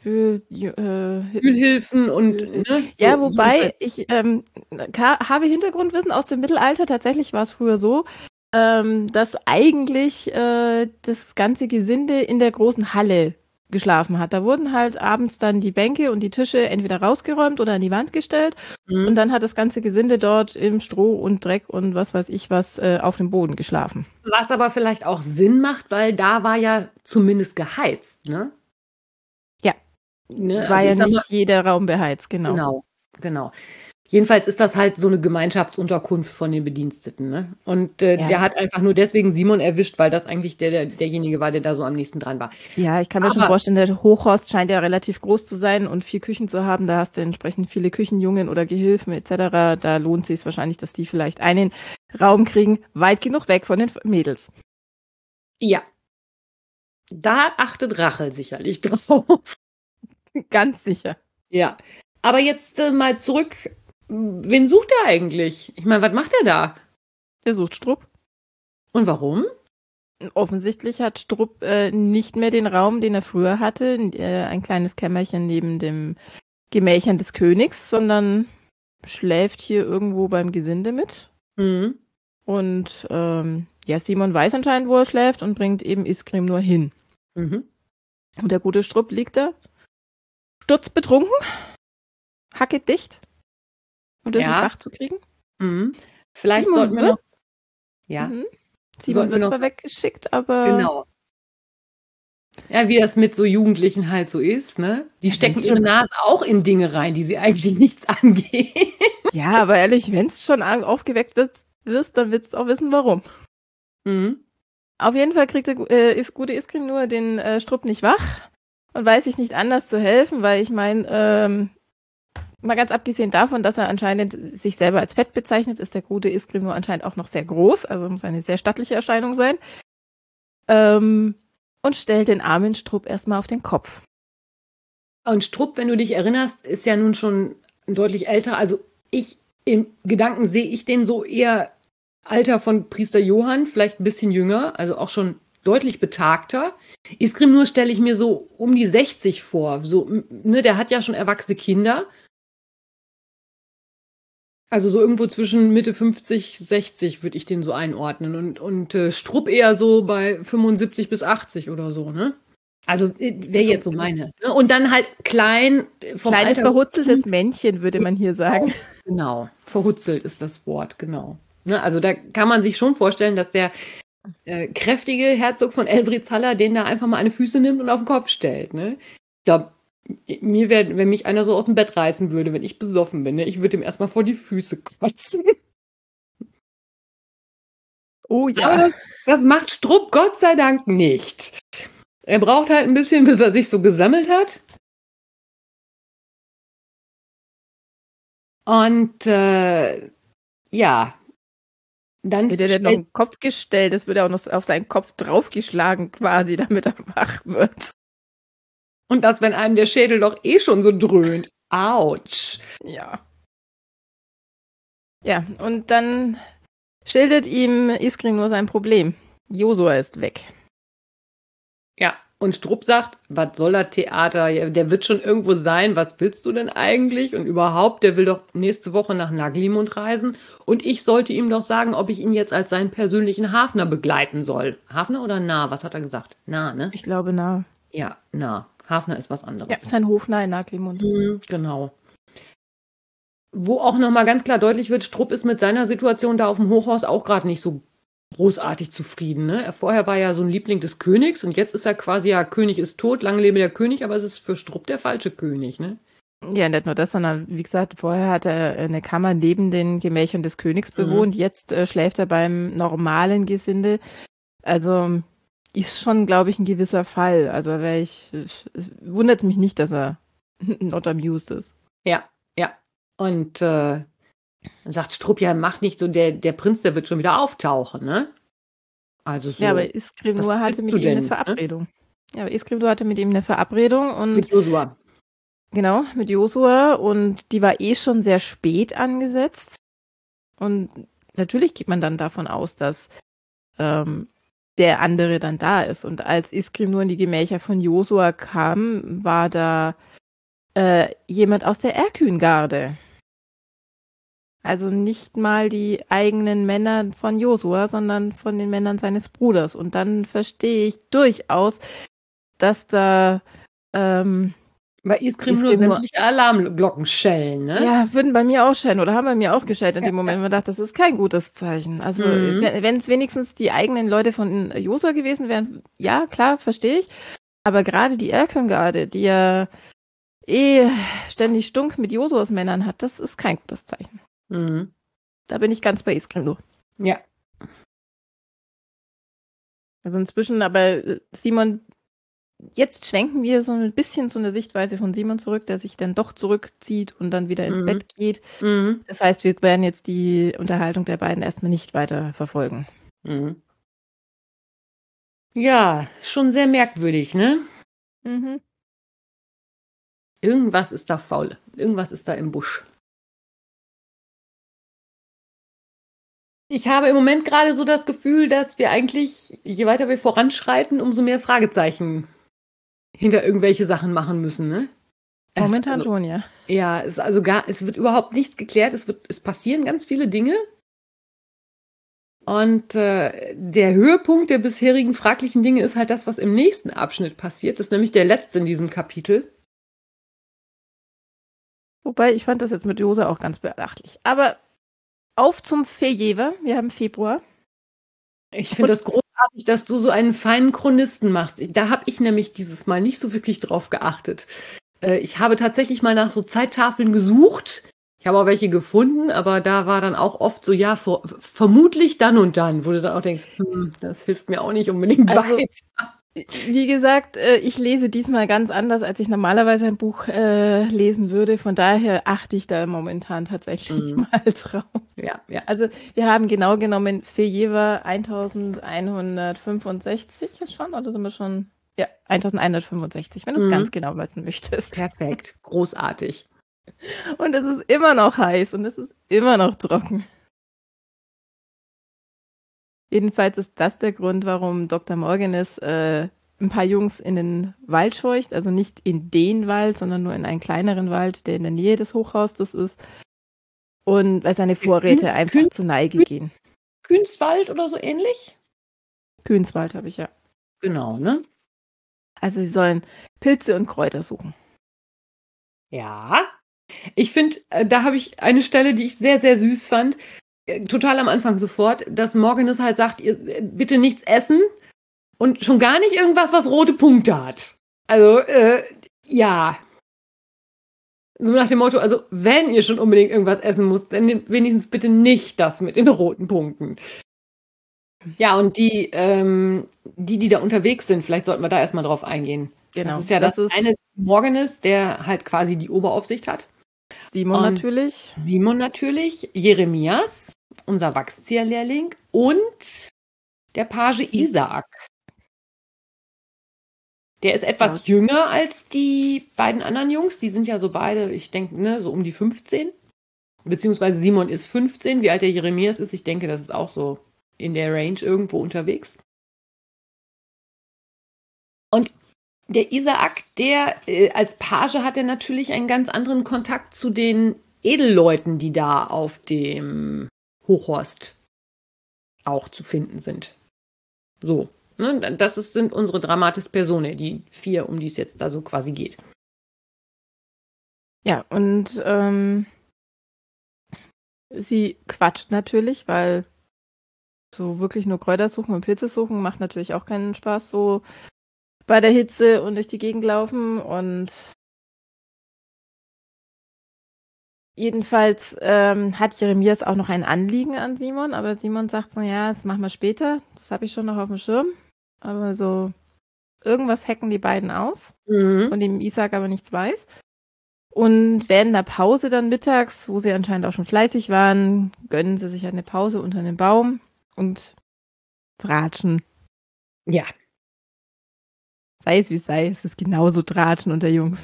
[SPEAKER 1] Spülhilfen und... Ne?
[SPEAKER 2] Ja, so, wobei ich habe Hintergrundwissen aus dem Mittelalter. Tatsächlich war es früher so, dass eigentlich das ganze Gesinde in der großen Halle geschlafen hat. Da wurden halt abends dann die Bänke und die Tische entweder rausgeräumt oder an die Wand gestellt. Und dann hat das ganze Gesinde dort im Stroh und Dreck und was weiß ich was auf dem Boden geschlafen.
[SPEAKER 1] Was aber vielleicht auch Sinn macht, weil da war ja zumindest geheizt, ne?
[SPEAKER 2] Ja, ne? War also ja nicht jeder Raum beheizt, genau.
[SPEAKER 1] Genau. Jedenfalls ist das halt so eine Gemeinschaftsunterkunft von den Bediensteten, ne? Und der hat einfach nur deswegen Simon erwischt, weil das eigentlich derjenige war, der da so am nächsten dran war.
[SPEAKER 2] Ja, ich kann mir schon vorstellen, der Hochhorst scheint ja relativ groß zu sein und 4 Küchen zu haben. Da hast du entsprechend viele Küchenjungen oder Gehilfen etc. Da lohnt sich es wahrscheinlich, dass die vielleicht einen Raum kriegen, weit genug weg von den Mädels.
[SPEAKER 1] Ja. Da achtet Rachel sicherlich drauf.
[SPEAKER 2] Ganz sicher.
[SPEAKER 1] Ja. Aber jetzt mal zurück. Wen sucht er eigentlich? Ich meine, was macht er da?
[SPEAKER 2] Der sucht Strupp.
[SPEAKER 1] Und warum?
[SPEAKER 2] Offensichtlich hat Strupp nicht mehr den Raum, den er früher hatte, ein kleines Kämmerchen neben dem Gemächern des Königs, sondern schläft hier irgendwo beim Gesinde mit.
[SPEAKER 1] Mhm.
[SPEAKER 2] Und Simon weiß anscheinend, wo er schläft und bringt eben Isgrim nur hin.
[SPEAKER 1] Mhm.
[SPEAKER 2] Und der gute Strupp liegt da, sturzbetrunken, hackedicht. Und ist nicht wach zu kriegen?
[SPEAKER 1] Mhm. Vielleicht Simon sollten wir noch... Ja.
[SPEAKER 2] Simon wird zwar weggeschickt, aber...
[SPEAKER 1] Genau. Ja, wie das mit so Jugendlichen halt so ist, ne? Die stecken ihre Nase auch in Dinge rein, die sie eigentlich nichts angehen.
[SPEAKER 2] Ja, aber ehrlich, wenn es schon aufgeweckt wirst, dann willst du auch wissen, warum.
[SPEAKER 1] Mhm.
[SPEAKER 2] Auf jeden Fall kriegt gute Isgrim nur den Strupp nicht wach und weiß sich nicht anders zu helfen, weil ich meine... Mal ganz abgesehen davon, dass er anscheinend sich selber als fett bezeichnet, ist der gute Isgrim nur anscheinend auch noch sehr groß, also muss eine sehr stattliche Erscheinung sein. Und stellt den armen Strupp erstmal auf den Kopf.
[SPEAKER 1] Und Strupp, wenn du dich erinnerst, ist ja nun schon deutlich älter. Also im Gedanken sehe ich den so eher Alter von Priester Johann, vielleicht ein bisschen jünger, also auch schon deutlich betagter. Isgrim nur stelle ich mir so um die 60 vor. So, ne, der hat ja schon erwachsene Kinder. Also so irgendwo zwischen Mitte 50, 60 würde ich den so einordnen. Und Strupp eher so bei 75 bis 80 oder so, ne? Also wäre jetzt so meine. Und dann halt klein.
[SPEAKER 2] Kleines verhutzeltes Männchen, würde man hier sagen.
[SPEAKER 1] Genau, verhutzelt ist das Wort, genau. Ne? Also da kann man sich schon vorstellen, dass der kräftige Herzog von Elfridshaller den da einfach mal an die Füße nimmt und auf den Kopf stellt. Ne? Ich glaube, wenn mich einer so aus dem Bett reißen würde, wenn ich besoffen bin, ne? Ich würde ihm erstmal vor die Füße kotzen.
[SPEAKER 2] Oh ja.
[SPEAKER 1] Aber das macht Strupp Gott sei Dank nicht. Er braucht halt ein bisschen, bis er sich so gesammelt hat. Und dann
[SPEAKER 2] wird er denn noch einen Kopf gestellt, das wird er auch noch auf seinen Kopf draufgeschlagen quasi, damit er wach wird.
[SPEAKER 1] Und das, wenn einem der Schädel doch eh schon so dröhnt. Autsch.
[SPEAKER 2] Ja. Ja, und dann schildert ihm Isgrim nur sein Problem. Josua ist weg.
[SPEAKER 1] Ja, Und Strupp sagt, was soll das Theater? Ja, der wird schon irgendwo sein. Was willst du denn eigentlich? Und überhaupt, der will doch nächste Woche nach Naglimund reisen. Und ich sollte ihm doch sagen, ob ich ihn jetzt als seinen persönlichen Hafner begleiten soll. Hafner oder nah? Was hat er gesagt? Nah, ne?
[SPEAKER 2] Ich glaube, nah.
[SPEAKER 1] Ja, nah. Hafner ist was anderes.
[SPEAKER 2] Ja, sein Hofnarr in Naglimund.
[SPEAKER 1] Genau. Wo auch nochmal ganz klar deutlich wird, Strupp ist mit seiner Situation da auf dem Hochhaus auch gerade nicht so großartig zufrieden. Ne? Er vorher war ja so ein Liebling des Königs und jetzt ist er quasi, ja, König ist tot, lange lebe der König, aber es ist für Strupp der falsche König. Ne?
[SPEAKER 2] Ja, nicht nur das, sondern wie gesagt, vorher hat er eine Kammer neben den Gemächern des Königs bewohnt, jetzt schläft er beim normalen Gesinde. Also ist schon, glaube ich, ein gewisser Fall. Also es wundert mich nicht, dass er not amused ist.
[SPEAKER 1] Ja. Und dann sagt Strupp, ja, macht nicht so, der Prinz, der wird schon wieder auftauchen, ne? Also so.
[SPEAKER 2] Ja, aber Iskrim-Nur hatte mit ihm eine Verabredung. Ne? Ja, aber Iskrim-Nur hatte mit ihm eine Verabredung und
[SPEAKER 1] mit Josua.
[SPEAKER 2] Genau, mit Josua, und die war schon sehr spät angesetzt. Und natürlich geht man dann davon aus, dass der andere dann da ist. Und als Iskrim-Nur in die Gemächer von Josua kam, war da jemand aus der Erkyn-Garde. Also nicht mal die eigenen Männer von Josua, sondern von den Männern seines Bruders. Und dann verstehe ich durchaus, dass da
[SPEAKER 1] bei Iskrim-Nur sämtliche Alarmglocken schellen, ne?
[SPEAKER 2] Ja, würden bei mir auch schellen oder haben bei mir auch geschellt in dem Moment. Man dachte, das ist kein gutes Zeichen. Also wenn es wenigstens die eigenen Leute von Josua gewesen wären, ja, klar, verstehe ich. Aber gerade die Erkyn-Garde, die ja ständig Stunk mit Josuas Männern hat, das ist kein gutes Zeichen. Da bin ich ganz bei Iskrim-Nur.
[SPEAKER 1] Ja.
[SPEAKER 2] Also inzwischen, aber Simon, jetzt schwenken wir so ein bisschen zu einer Sichtweise von Simon zurück, der sich dann doch zurückzieht und dann wieder ins Bett geht. Das heißt, wir werden jetzt die Unterhaltung der beiden erstmal nicht weiter verfolgen.
[SPEAKER 1] Ja, schon sehr merkwürdig, ne? Irgendwas ist da faul. Irgendwas ist da im Busch. Ich habe im Moment gerade so das Gefühl, dass wir eigentlich, je weiter wir voranschreiten, umso mehr Fragezeichen hinter irgendwelche Sachen machen müssen, ne?
[SPEAKER 2] Momentan schon, ja.
[SPEAKER 1] Ja, es wird überhaupt nichts geklärt. Es passieren ganz viele Dinge. Und der Höhepunkt der bisherigen fraglichen Dinge ist halt das, was im nächsten Abschnitt passiert. Das ist nämlich der letzte in diesem Kapitel.
[SPEAKER 2] Wobei, ich fand das jetzt mit Josua auch ganz beachtlich. Aber auf zum Fejever. Wir haben Februar.
[SPEAKER 1] Ich finde das großartig, dass du so einen feinen Chronisten machst. Da habe ich nämlich dieses Mal nicht so wirklich drauf geachtet. Ich habe tatsächlich mal nach so Zeittafeln gesucht. Ich habe auch welche gefunden, aber da war dann auch oft so, ja, vermutlich dann und dann, wo du dann auch denkst, das hilft mir auch nicht unbedingt weiter.
[SPEAKER 2] Wie gesagt, ich lese diesmal ganz anders, als ich normalerweise ein Buch lesen würde. Von daher achte ich da momentan tatsächlich mal drauf.
[SPEAKER 1] Ja.
[SPEAKER 2] Also wir haben genau genommen Fejever 1165 schon, oder sind wir schon? Ja, 1165, wenn du es ganz genau wissen möchtest.
[SPEAKER 1] Perfekt, großartig.
[SPEAKER 2] Und es ist immer noch heiß und es ist immer noch trocken. Jedenfalls ist das der Grund, warum Dr. Morganis ein paar Jungs in den Wald scheucht. Also nicht in den Wald, sondern nur in einen kleineren Wald, der in der Nähe des Hochhauses ist. Und weil seine Vorräte einfach zu Neige gehen.
[SPEAKER 1] Künswald oder so ähnlich?
[SPEAKER 2] Künswald habe ich, ja.
[SPEAKER 1] Genau, ne?
[SPEAKER 2] Also sie sollen Pilze und Kräuter suchen.
[SPEAKER 1] Ja. Ich finde, da habe ich eine Stelle, die ich sehr, sehr süß fand. Total am Anfang sofort, dass Morganis halt sagt, ihr bitte nichts essen und schon gar nicht irgendwas, was rote Punkte hat. Also, ja. So nach dem Motto, also wenn ihr schon unbedingt irgendwas essen müsst, dann nehmt wenigstens bitte nicht das mit den roten Punkten. Ja, und die da unterwegs sind, vielleicht sollten wir da erstmal drauf eingehen.
[SPEAKER 2] Genau.
[SPEAKER 1] Das ist ja das eine Morganis, der halt quasi die Oberaufsicht hat.
[SPEAKER 2] Simon natürlich.
[SPEAKER 1] Simon natürlich, Jeremias, unser Wachszieherlehrling, und der Page Isaak. Der ist etwas jünger als die beiden anderen Jungs. Die sind ja so beide, ich denke, ne, so um die 15. Beziehungsweise Simon ist 15. Wie alt der Jeremias ist, ich denke, das ist auch so in der Range irgendwo unterwegs. Und Der Isaak, als Page hat er natürlich einen ganz anderen Kontakt zu den Edelleuten, die da auf dem Hochhorst auch zu finden sind. So, ne? Sind unsere Dramatis Personae, die 4, um die es jetzt da so quasi geht.
[SPEAKER 2] Ja, und sie quatscht natürlich, weil so wirklich nur Kräuter suchen und Pilze suchen macht natürlich auch keinen Spaß, so bei der Hitze und durch die Gegend laufen. Und jedenfalls hat Jeremias auch noch ein Anliegen an Simon, aber Simon sagt so, ja, das machen wir später, das habe ich schon noch auf dem Schirm. Aber so irgendwas hacken die beiden aus, von dem Isaak aber nichts weiß. Und während der Pause dann mittags, wo sie anscheinend auch schon fleißig waren, gönnen sie sich eine Pause unter einem Baum und tratschen.
[SPEAKER 1] Ja.
[SPEAKER 2] Sei es wie es sei, es ist genauso Tratschen unter Jungs.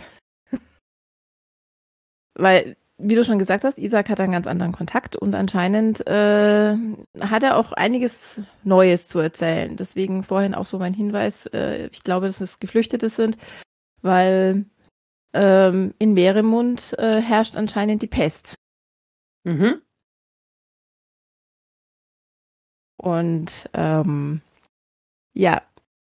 [SPEAKER 2] Weil, wie du schon gesagt hast, Isaak hat einen ganz anderen Kontakt und anscheinend hat er auch einiges Neues zu erzählen. Deswegen vorhin auch so mein Hinweis, ich glaube, dass es Geflüchtete sind, weil in Meeremund herrscht anscheinend die Pest.
[SPEAKER 1] Mhm.
[SPEAKER 2] Und ja,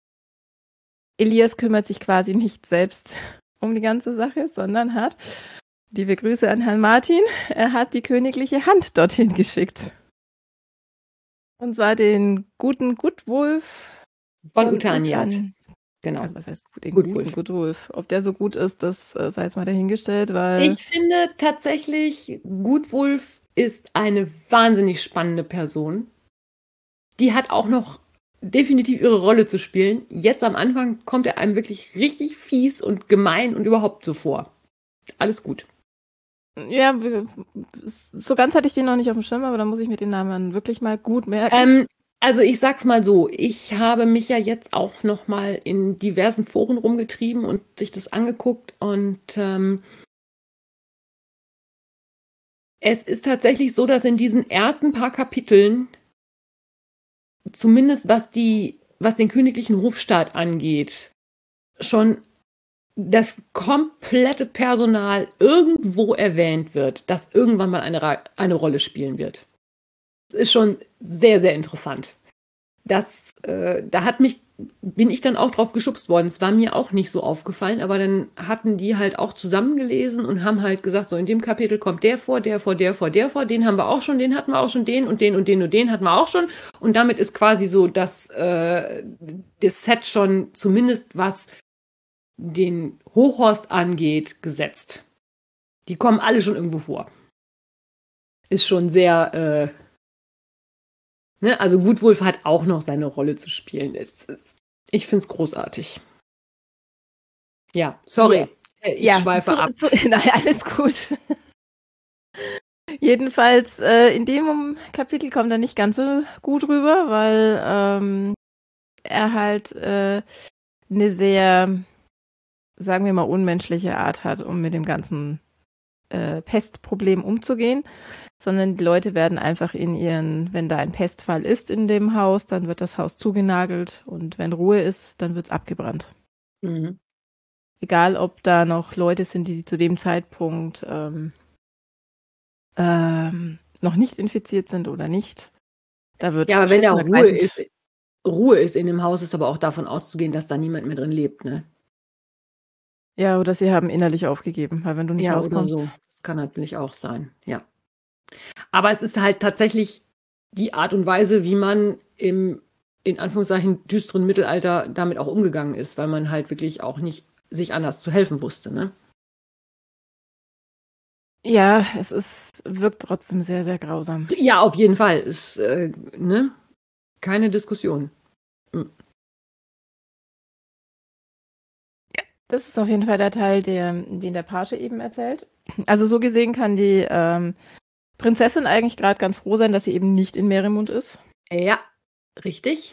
[SPEAKER 2] Elias kümmert sich quasi nicht selbst um die ganze Sache, sondern hat, liebe Grüße an Herrn Martin, er hat die königliche Hand dorthin geschickt. Und zwar den guten Gutwulf
[SPEAKER 1] Von Utaniat.
[SPEAKER 2] Genau. Also was heißt den guten Gutwulf? Ob der so gut ist, das sei jetzt mal dahingestellt, weil...
[SPEAKER 1] Ich finde tatsächlich, Gutwulf ist eine wahnsinnig spannende Person. Die hat auch noch definitiv ihre Rolle zu spielen. Jetzt am Anfang kommt er einem wirklich richtig fies und gemein und überhaupt so vor. Alles gut.
[SPEAKER 2] Ja, so ganz hatte ich den noch nicht auf dem Schirm, aber da muss ich mir den Namen wirklich mal gut merken.
[SPEAKER 1] Also ich sag's mal so, ich habe mich ja jetzt auch noch mal in diversen Foren rumgetrieben und sich das angeguckt und es ist tatsächlich so, dass in diesen ersten paar Kapiteln, zumindest was den königlichen Hofstaat angeht, schon das komplette Personal irgendwo erwähnt wird, das irgendwann mal eine Rolle spielen wird. Das ist schon sehr, sehr interessant. Da bin ich dann auch drauf geschubst worden. Es war mir auch nicht so aufgefallen, aber dann hatten die halt auch zusammengelesen und haben halt gesagt, so in dem Kapitel kommt der vor, der vor, der vor, der vor, den haben wir auch schon, den hatten wir auch schon, den und den und den und den hatten wir auch schon. Und damit ist quasi so das Set schon zumindest was den Hochhorst angeht, gesetzt. Die kommen alle schon irgendwo vor. Ist schon sehr, ne? Also Gutwulf hat auch noch seine Rolle zu spielen. Ich finde es großartig. Ja, sorry.
[SPEAKER 2] Yeah.
[SPEAKER 1] Ich schweife ab.
[SPEAKER 2] Naja, alles gut. Jedenfalls, in dem Kapitel kommt er nicht ganz so gut rüber, weil er halt eine sehr, sagen wir mal, unmenschliche Art hat, um mit dem ganzen Pestproblem umzugehen, sondern die Leute werden einfach wenn da ein Pestfall ist in dem Haus, dann wird das Haus zugenagelt und wenn Ruhe ist, dann wird es abgebrannt.
[SPEAKER 1] Mhm.
[SPEAKER 2] Egal, ob da noch Leute sind, die zu dem Zeitpunkt noch nicht infiziert sind oder nicht. Da wird
[SPEAKER 1] ja, aber wenn da Ruhe ist in dem Haus, ist aber auch davon auszugehen, dass da niemand mehr drin lebt, ne?
[SPEAKER 2] Ja, oder sie haben innerlich aufgegeben, weil wenn du nicht rauskommst.
[SPEAKER 1] Oder so. Das kann natürlich auch sein, ja. Aber es ist halt tatsächlich die Art und Weise, wie man im, in Anführungszeichen, düsteren Mittelalter damit auch umgegangen ist, weil man halt wirklich auch nicht sich anders zu helfen wusste, ne?
[SPEAKER 2] Ja, wirkt trotzdem sehr, sehr grausam.
[SPEAKER 1] Ja, auf jeden Fall. Ist, ne? Keine Diskussion.
[SPEAKER 2] Das ist auf jeden Fall der Teil, den der Page eben erzählt. Also so gesehen kann die Prinzessin eigentlich gerade ganz froh sein, dass sie eben nicht in Meeremund ist.
[SPEAKER 1] Ja, richtig.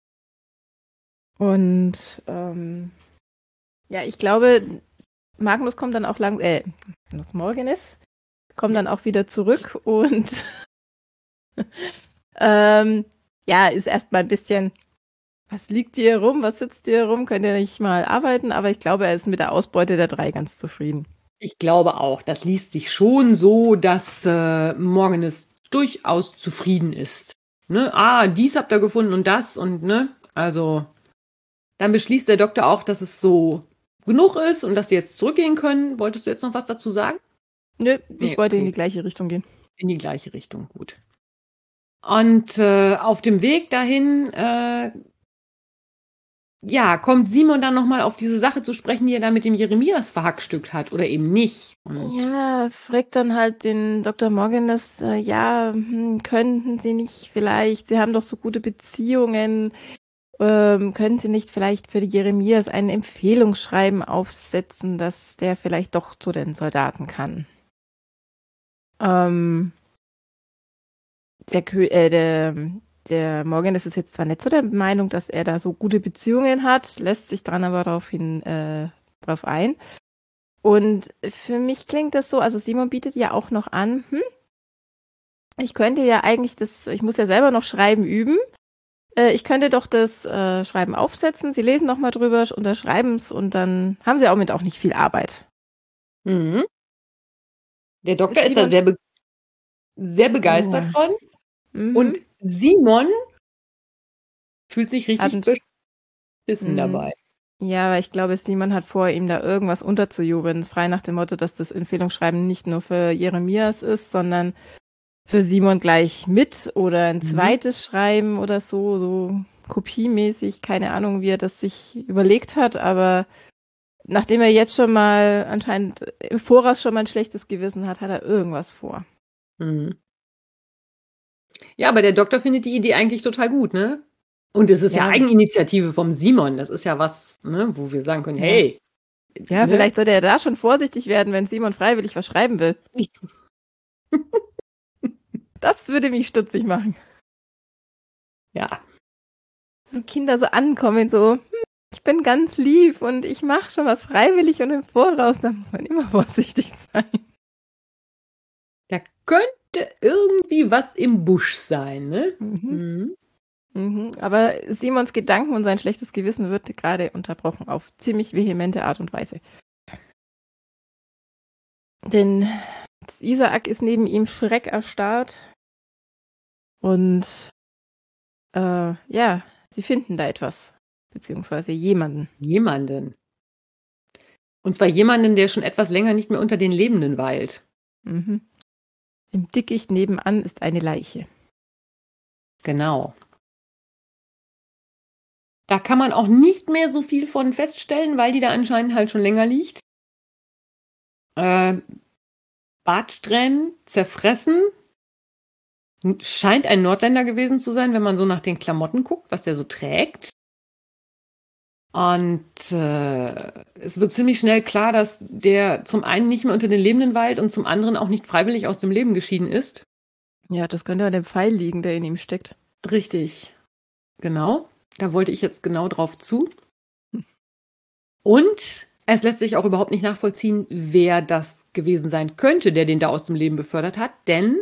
[SPEAKER 2] Und ja, ich glaube, Magnus kommt dann auch Magnus Morgenes kommt dann auch wieder zurück und ja, ist erstmal ein bisschen Was liegt hier rum? Was sitzt hier rum? Könnt ihr nicht mal arbeiten? Aber ich glaube, er ist mit der Ausbeute der 3 ganz zufrieden.
[SPEAKER 1] Ich glaube auch, das liest sich schon so, dass Morgenes durchaus zufrieden ist. Ne? Dies habt ihr gefunden und das und ne, also dann beschließt der Doktor auch, dass es so genug ist und dass sie jetzt zurückgehen können. Wolltest du jetzt noch was dazu sagen?
[SPEAKER 2] Nö, ich
[SPEAKER 1] Nee,
[SPEAKER 2] wollte in
[SPEAKER 1] okay.
[SPEAKER 2] die gleiche Richtung gehen.
[SPEAKER 1] In die gleiche Richtung, gut. Und auf dem Weg dahin, kommt Simon dann nochmal auf diese Sache zu sprechen, die er da mit dem Jeremias verhackstückt hat oder eben nicht. Und
[SPEAKER 2] Ja, fragt dann halt den Dr. Morgan, dass, könnten Sie nicht vielleicht, Sie haben doch so gute Beziehungen, können Sie nicht vielleicht für die Jeremias ein Empfehlungsschreiben aufsetzen, dass der vielleicht doch zu den Soldaten kann? Ähm, der Morgan ist jetzt zwar nicht so der Meinung, dass er da so gute Beziehungen hat, lässt sich dran aber drauf ein. Und für mich klingt das so, also Simon bietet ja auch noch an, ich könnte ja eigentlich ich muss ja selber noch Schreiben üben. Ich könnte doch das Schreiben aufsetzen, Sie lesen noch mal drüber, unterschreiben es und dann haben Sie auch nicht viel Arbeit.
[SPEAKER 1] der Doktor ist
[SPEAKER 2] Simon-
[SPEAKER 1] da sehr begeistert
[SPEAKER 2] Ja.
[SPEAKER 1] von.
[SPEAKER 2] Mhm.
[SPEAKER 1] Und Simon fühlt sich richtig
[SPEAKER 2] Hat-
[SPEAKER 1] beschissen
[SPEAKER 2] Mhm.
[SPEAKER 1] dabei.
[SPEAKER 2] Ja, aber ich glaube, Simon hat vor, ihm da irgendwas unterzujubeln, frei nach dem Motto, dass das Empfehlungsschreiben nicht nur für Jeremias ist, sondern für Simon gleich mit oder ein zweites Schreiben oder so kopiemäßig, keine Ahnung, wie er das sich überlegt hat, aber nachdem er jetzt schon mal anscheinend im Voraus schon mal ein schlechtes Gewissen hat, hat er irgendwas vor.
[SPEAKER 1] Mhm. Ja, aber der Doktor findet die Idee eigentlich total gut, ne? Und es ist ja
[SPEAKER 2] Ja.
[SPEAKER 1] Eigeninitiative vom Simon. Das ist ja was, ne, wo wir sagen können,
[SPEAKER 2] Ja.
[SPEAKER 1] hey.
[SPEAKER 2] Ja,
[SPEAKER 1] ne?
[SPEAKER 2] vielleicht sollte er da schon vorsichtig werden, wenn Simon freiwillig was schreiben will. Das würde mich stutzig machen.
[SPEAKER 1] Ja.
[SPEAKER 2] So Kinder so ankommen, so, ich bin ganz lieb und ich mache schon was freiwillig und im Voraus, da muss man immer vorsichtig sein.
[SPEAKER 1] Da könnte irgendwie was im Busch sein, ne?
[SPEAKER 2] Mhm. Aber Simons Gedanken und sein schlechtes Gewissen wird gerade unterbrochen auf ziemlich vehemente Art und Weise. Denn Isaak ist neben ihm schreckerstarrt und sie finden da etwas, beziehungsweise jemanden.
[SPEAKER 1] Jemanden. Und zwar jemanden, der schon etwas länger nicht mehr unter den Lebenden weilt.
[SPEAKER 2] Mhm. Im Dickicht nebenan ist eine Leiche.
[SPEAKER 1] Genau. Da kann man auch nicht mehr so viel von feststellen, weil die da anscheinend halt schon länger liegt. Bartsträhnen zerfressen. Scheint ein Nordländer gewesen zu sein, wenn man so nach den Klamotten guckt, was der so trägt. Und es wird ziemlich schnell klar, dass der zum einen nicht mehr unter den Lebenden weilt und zum anderen auch nicht freiwillig aus dem Leben geschieden ist.
[SPEAKER 2] Ja, das könnte an dem Pfeil liegen, der in ihm steckt.
[SPEAKER 1] Richtig. Genau. Da wollte ich jetzt genau drauf zu. Und es lässt sich auch überhaupt nicht nachvollziehen, wer das gewesen sein könnte, der den da aus dem Leben befördert hat. Denn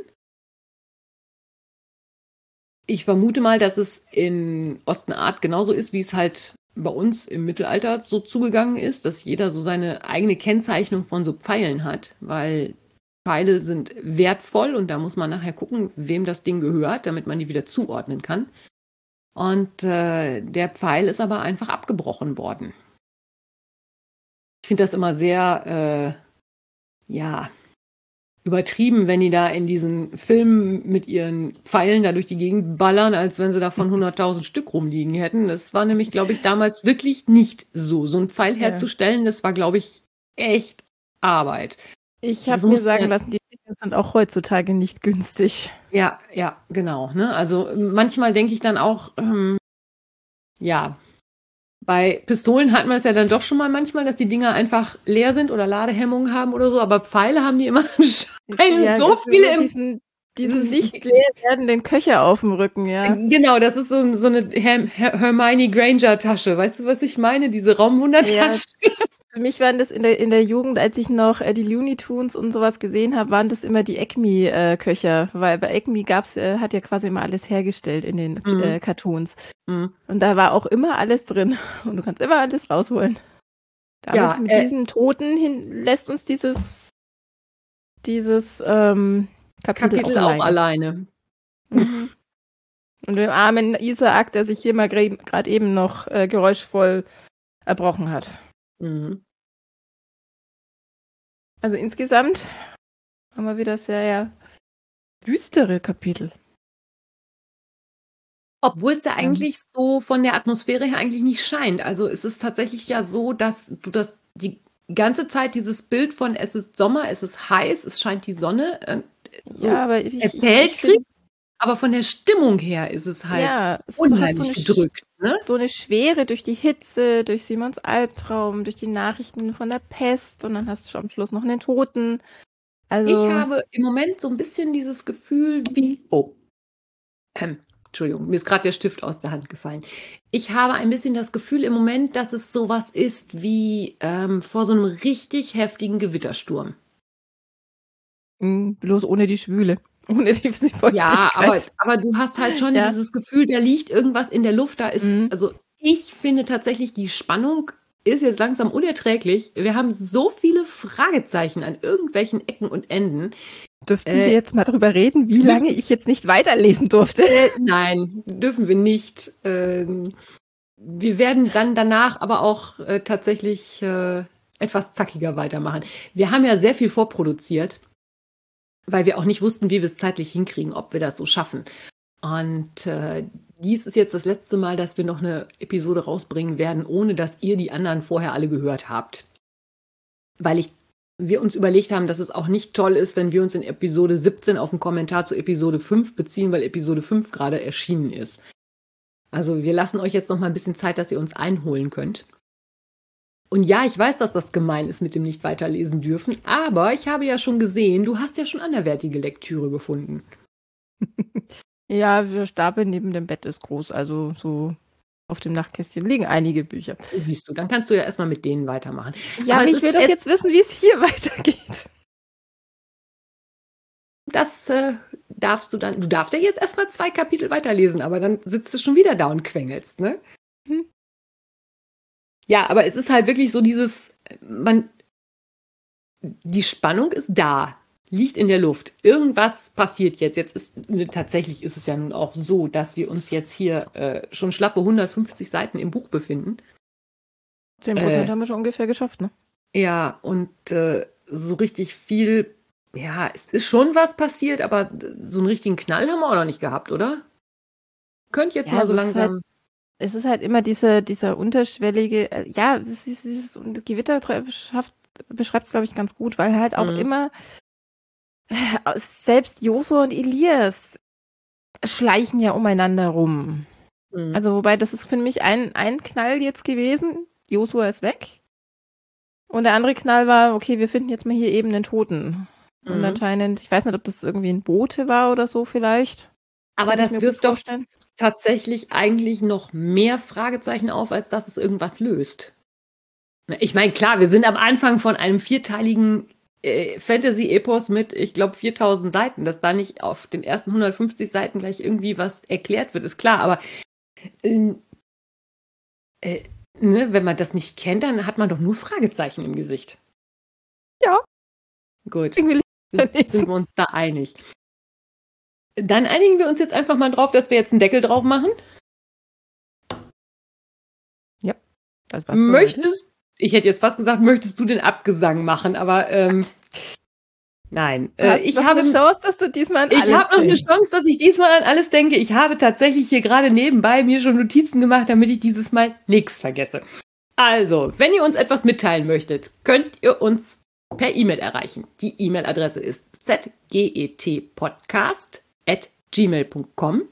[SPEAKER 1] ich vermute mal, dass es in Ostenart genauso ist, wie es halt bei uns im Mittelalter so zugegangen ist, dass jeder so seine eigene Kennzeichnung von so Pfeilen hat, weil Pfeile sind wertvoll und da muss man nachher gucken, wem das Ding gehört, damit man die wieder zuordnen kann. Und der Pfeil ist aber einfach abgebrochen worden. Ich finde das immer sehr, übertrieben, wenn die da in diesen Filmen mit ihren Pfeilen da durch die Gegend ballern, als wenn sie davon 100.000 Stück rumliegen hätten. Das war nämlich, glaube ich, damals wirklich nicht so. So einen Pfeil herzustellen, das war, glaube ich, echt Arbeit.
[SPEAKER 2] Ich habe mir sagen lassen, die Dinge sind auch heutzutage nicht günstig.
[SPEAKER 1] Ja, genau. Ne? Also manchmal denke ich dann auch, bei Pistolen hat man es ja dann doch schon mal manchmal, dass die Dinger einfach leer sind oder Ladehemmungen haben oder so, aber Pfeile haben die immer anscheinend so viele
[SPEAKER 2] diesen nicht leer werdenden Köcher auf dem Rücken, ja.
[SPEAKER 1] Genau, das ist so eine Hermione Granger Tasche. Weißt du, was ich meine? Diese Raumwundertasche.
[SPEAKER 2] Ja, Für mich waren das in der Jugend, als ich noch die Looney Tunes und sowas gesehen habe, waren das immer die Acme-Köcher, weil bei Acme hat ja quasi immer alles hergestellt in den Cartoons.
[SPEAKER 1] Mhm.
[SPEAKER 2] Und da war auch immer alles drin und du kannst immer alles rausholen. Damit mit diesen Toten lässt uns dieses Kapitel auch alleine. Mhm. Und dem armen Isaac, der sich hier mal gerade eben noch geräuschvoll erbrochen hat.
[SPEAKER 1] Mhm.
[SPEAKER 2] Also insgesamt haben wir wieder sehr düstere Kapitel.
[SPEAKER 1] Obwohl es ja eigentlich so von der Atmosphäre her eigentlich nicht scheint. Also es ist tatsächlich ja so, dass du das die ganze Zeit dieses Bild von es ist Sommer, es ist heiß, es scheint die Sonne so
[SPEAKER 2] aber
[SPEAKER 1] erzählt kriegt. Aber von der Stimmung her ist es halt unheimlich gedrückt. Ne?
[SPEAKER 2] So eine Schwere durch die Hitze, durch Simons Albtraum, durch die Nachrichten von der Pest und dann hast du am Schluss noch einen Toten. Also
[SPEAKER 1] ich habe im Moment so ein bisschen dieses Gefühl wie... Entschuldigung, mir ist gerade der Stift aus der Hand gefallen. Ich habe ein bisschen das Gefühl im Moment, dass es sowas ist wie vor so einem richtig heftigen Gewittersturm.
[SPEAKER 2] Bloß ohne die Schwüle. Ohne die Feuchtigkeit.
[SPEAKER 1] Ja, aber du hast halt schon dieses Gefühl, da liegt irgendwas in der Luft. Da ist, also ich finde tatsächlich, die Spannung ist jetzt langsam unerträglich. Wir haben so viele Fragezeichen an irgendwelchen Ecken und Enden.
[SPEAKER 2] Dürften wir jetzt mal drüber reden, wie lange ich jetzt nicht weiterlesen durfte?
[SPEAKER 1] Nein, dürfen wir nicht. Wir werden dann danach aber auch tatsächlich etwas zackiger weitermachen. Wir haben ja sehr viel vorproduziert, weil wir auch nicht wussten, wie wir es zeitlich hinkriegen, ob wir das so schaffen. Und dies ist jetzt das letzte Mal, dass wir noch eine Episode rausbringen werden, ohne dass ihr die anderen vorher alle gehört habt. Weil wir uns überlegt haben, dass es auch nicht toll ist, wenn wir uns in Episode 17 auf einen Kommentar zu Episode 5 beziehen, weil Episode 5 gerade erschienen ist. Also wir lassen euch jetzt noch mal ein bisschen Zeit, dass ihr uns einholen könnt. Und ja, ich weiß, dass das gemein ist mit dem nicht weiterlesen dürfen, aber ich habe ja schon gesehen, du hast ja schon anderwertige Lektüre gefunden.
[SPEAKER 2] Ja, der Stapel neben dem Bett ist groß, also so auf dem Nachtkästchen liegen einige Bücher.
[SPEAKER 1] Siehst du, dann kannst du ja erstmal mit denen weitermachen.
[SPEAKER 2] Ja, aber ich will doch jetzt wissen, wie es hier weitergeht.
[SPEAKER 1] Das darfst du dann. Du darfst ja jetzt erstmal 2 Kapitel weiterlesen, aber dann sitzt du schon wieder da und quengelst, ne? Ja, aber es ist halt wirklich so die Spannung ist da, liegt in der Luft. Irgendwas passiert jetzt. Tatsächlich ist es ja nun auch so, dass wir uns jetzt hier schon schlappe 150 Seiten im Buch befinden.
[SPEAKER 2] 10% haben wir schon ungefähr geschafft, ne?
[SPEAKER 1] Ja, und so richtig viel, ja, es ist schon was passiert, aber so einen richtigen Knall haben wir auch noch nicht gehabt, oder? Könnt jetzt mal so langsam...
[SPEAKER 2] Es ist halt immer dieser unterschwellige, dieses Gewitter beschreibt es, glaube ich, ganz gut, weil halt auch immer selbst Josua und Elias schleichen ja umeinander rum. Also wobei, das ist für mich ein Knall jetzt gewesen, Josua ist weg und der andere Knall war, okay, wir finden jetzt mal hier eben einen Toten. Und anscheinend, ich weiß nicht, ob das irgendwie ein Bote war oder so vielleicht.
[SPEAKER 1] Aber das wirft doch tatsächlich eigentlich noch mehr Fragezeichen auf, als dass es irgendwas löst. Ich meine, klar, wir sind am Anfang von einem 4-teiligen Fantasy-Epos mit, ich glaube, 4000 Seiten. Dass da nicht auf den ersten 150 Seiten gleich irgendwie was erklärt wird, ist klar. Aber wenn man das nicht kennt, dann hat man doch nur Fragezeichen im Gesicht.
[SPEAKER 2] Ja.
[SPEAKER 1] Gut, sind wir uns da einig. Dann einigen wir uns jetzt einfach mal drauf, dass wir jetzt einen Deckel drauf machen.
[SPEAKER 2] Ja, das war's.
[SPEAKER 1] Ich hätte jetzt fast gesagt, möchtest du den Abgesang machen, aber nein.
[SPEAKER 2] Ich habe eine Chance, dass du diesmal an alles denkst.
[SPEAKER 1] Ich habe noch eine Chance, dass ich diesmal an alles denke. Ich habe tatsächlich hier gerade nebenbei mir schon Notizen gemacht, damit ich dieses Mal nichts vergesse. Also, wenn ihr uns etwas mitteilen möchtet, könnt ihr uns per E-Mail erreichen. Die E-Mail-Adresse ist zgetpodcast@gmail.com.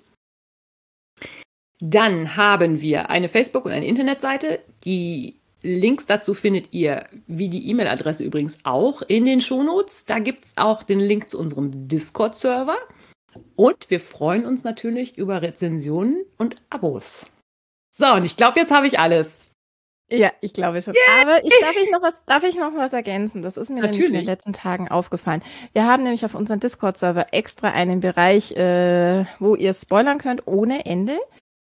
[SPEAKER 1] Dann haben wir eine Facebook- und eine Internetseite. Die Links dazu findet ihr, wie die E-Mail-Adresse übrigens, auch in den Shownotes. Da gibt es auch den Link zu unserem Discord-Server. Und wir freuen uns natürlich über Rezensionen und Abos. So, und ich glaube, jetzt habe ich alles.
[SPEAKER 2] Ja, ich glaube schon. Aber darf ich noch was ergänzen? Das ist mir nämlich in den letzten Tagen aufgefallen. Wir haben nämlich auf unserem Discord-Server extra einen Bereich, wo ihr spoilern könnt ohne Ende,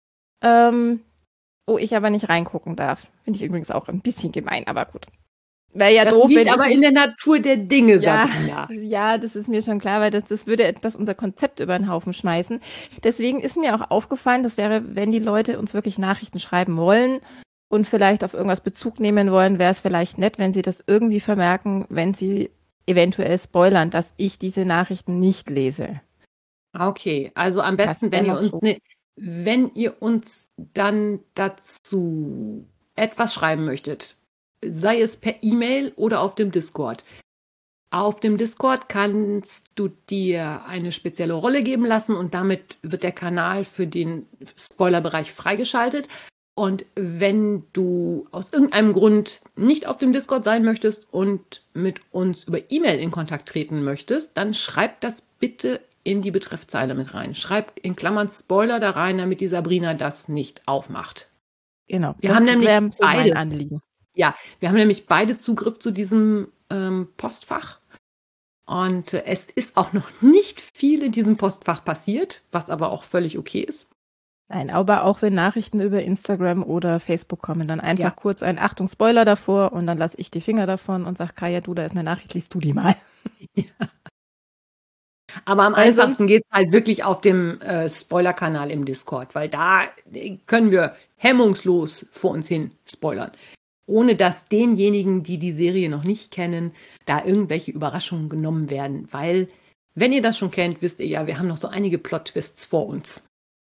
[SPEAKER 2] wo ich aber nicht reingucken darf. Finde ich übrigens auch ein bisschen gemein, aber gut. Wäre ja
[SPEAKER 1] das
[SPEAKER 2] doof,
[SPEAKER 1] liegt
[SPEAKER 2] wenn
[SPEAKER 1] aber
[SPEAKER 2] ich
[SPEAKER 1] in der Natur der Dinge,
[SPEAKER 2] ja,
[SPEAKER 1] Sabrina.
[SPEAKER 2] ja, das ist mir schon klar, weil das würde etwas unser Konzept über den Haufen schmeißen. Deswegen ist mir auch aufgefallen, das wäre, wenn die Leute uns wirklich Nachrichten schreiben wollen und vielleicht auf irgendwas Bezug nehmen wollen, wäre es vielleicht nett, wenn sie das irgendwie vermerken, wenn sie eventuell spoilern, dass ich diese Nachrichten nicht lese.
[SPEAKER 1] Okay, also am besten, wenn ihr uns dann dazu etwas schreiben möchtet, sei es per E-Mail oder auf dem Discord. Auf dem Discord kannst du dir eine spezielle Rolle geben lassen und damit wird der Kanal für den Spoilerbereich freigeschaltet. Und wenn du aus irgendeinem Grund nicht auf dem Discord sein möchtest und mit uns über E-Mail in Kontakt treten möchtest, dann schreib das bitte in die Betreffzeile mit rein. Schreib in Klammern Spoiler da rein, damit die Sabrina das nicht aufmacht.
[SPEAKER 2] Genau.
[SPEAKER 1] Wir haben nämlich
[SPEAKER 2] so mein Anliegen.
[SPEAKER 1] Ja, wir haben nämlich beide Zugriff zu diesem Postfach. Und es ist auch noch nicht viel in diesem Postfach passiert, was aber auch völlig okay ist.
[SPEAKER 2] Nein, aber auch wenn Nachrichten über Instagram oder Facebook kommen, dann einfach kurz ein Achtung Spoiler davor und dann lasse ich die Finger davon und sage, Kaya, da ist eine Nachricht, liest du die mal.
[SPEAKER 1] Ja. Aber am einfachsten geht es halt wirklich auf dem Spoiler-Kanal im Discord, weil da können wir hemmungslos vor uns hin spoilern. Ohne dass denjenigen, die die Serie noch nicht kennen, da irgendwelche Überraschungen genommen werden. Weil, wenn ihr das schon kennt, wisst ihr ja, wir haben noch so einige Plot-Twists vor uns.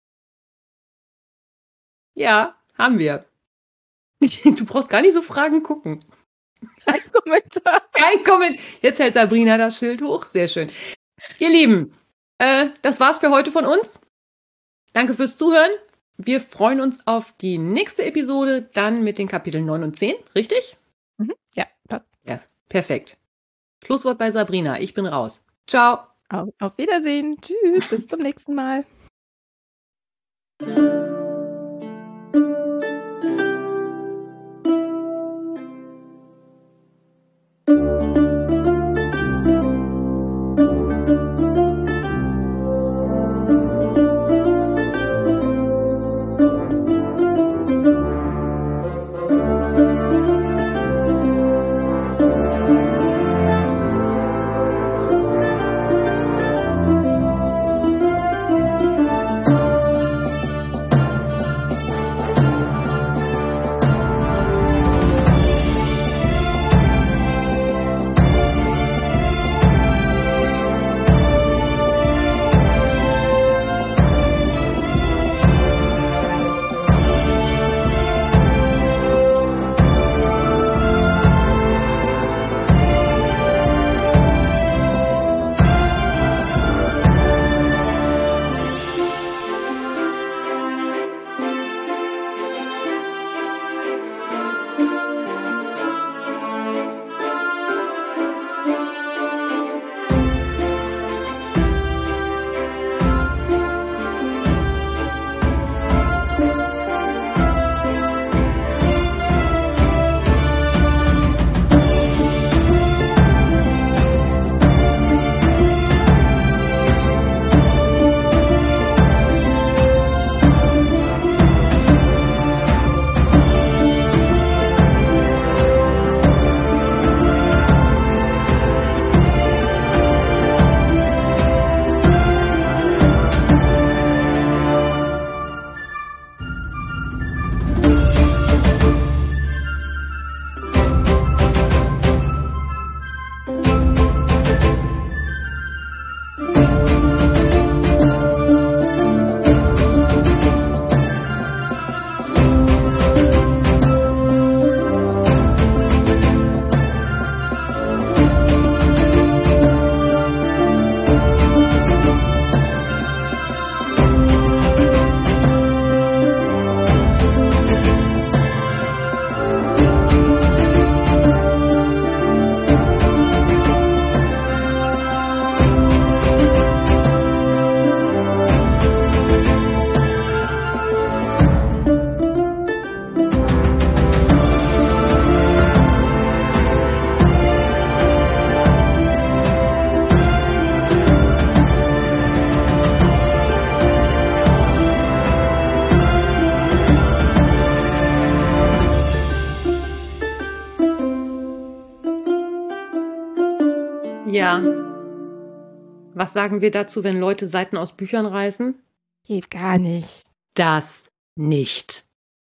[SPEAKER 1] Ja, haben wir. Du brauchst gar nicht so Fragen gucken.
[SPEAKER 2] Kein Kommentar.
[SPEAKER 1] Kein Kommentar. Jetzt hält Sabrina das Schild hoch. Sehr schön. Ihr Lieben, das war's für heute von uns. Danke fürs Zuhören. Wir freuen uns auf die nächste Episode, dann mit den Kapiteln 9 und 10, richtig?
[SPEAKER 2] Ja, passt.
[SPEAKER 1] Ja, perfekt. Schlusswort bei Sabrina. Ich bin raus. Ciao.
[SPEAKER 2] Auf Wiedersehen. Tschüss. Bis zum nächsten Mal.
[SPEAKER 1] Was sagen wir dazu, wenn Leute Seiten aus Büchern reißen?
[SPEAKER 2] Geht gar nicht.
[SPEAKER 1] Das nicht.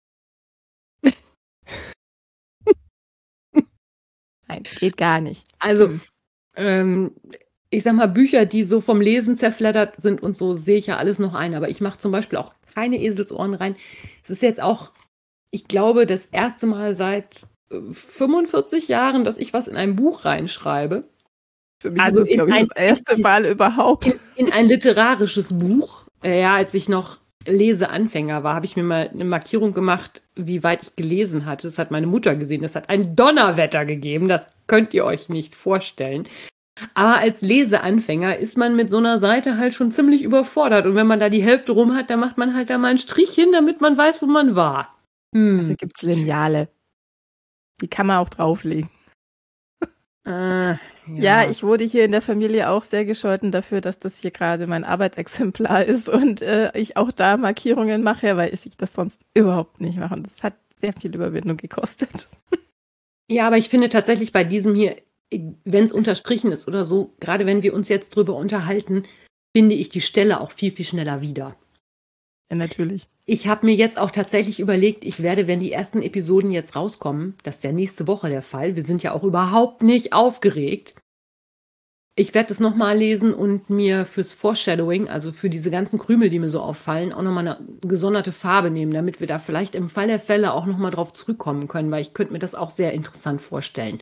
[SPEAKER 2] Nein, geht gar nicht.
[SPEAKER 1] Also, ich sag mal, Bücher, die so vom Lesen zerfleddert sind und so, sehe ich ja alles noch ein. Aber ich mache zum Beispiel auch keine Eselsohren rein. Es ist jetzt auch, ich glaube, das erste Mal seit 45 Jahren, dass ich was in ein Buch reinschreibe.
[SPEAKER 2] Für mich ist das, glaube ich, das erste Mal überhaupt.
[SPEAKER 1] In ein literarisches Buch. Ja, als ich noch Leseanfänger war, habe ich mir mal eine Markierung gemacht, wie weit ich gelesen hatte. Das hat meine Mutter gesehen. Das hat ein Donnerwetter gegeben. Das könnt ihr euch nicht vorstellen. Aber als Leseanfänger ist man mit so einer Seite halt schon ziemlich überfordert. Und wenn man da die Hälfte rum hat, dann macht man halt da mal einen Strich hin, damit man weiß, wo man war.
[SPEAKER 2] Also gibt es Lineale. Die kann man auch drauflegen. Ja, ich wurde hier in der Familie auch sehr gescholten dafür, dass das hier gerade mein Arbeitsexemplar ist und ich auch da Markierungen mache, weil ich das sonst überhaupt nicht mache. Und das hat sehr viel Überwindung gekostet.
[SPEAKER 1] Ja, aber ich finde tatsächlich bei diesem hier, wenn es unterstrichen ist oder so, gerade wenn wir uns jetzt drüber unterhalten, finde ich die Stelle auch viel, viel schneller wieder.
[SPEAKER 2] Ja, natürlich.
[SPEAKER 1] Ich habe mir jetzt auch tatsächlich überlegt, ich werde, wenn die ersten Episoden jetzt rauskommen, das ist ja nächste Woche der Fall, wir sind ja auch überhaupt nicht aufgeregt. Ich werde es nochmal lesen und mir fürs Foreshadowing, also für diese ganzen Krümel, die mir so auffallen, auch nochmal eine gesonderte Farbe nehmen, damit wir da vielleicht im Fall der Fälle auch nochmal drauf zurückkommen können, weil ich könnte mir das auch sehr interessant vorstellen.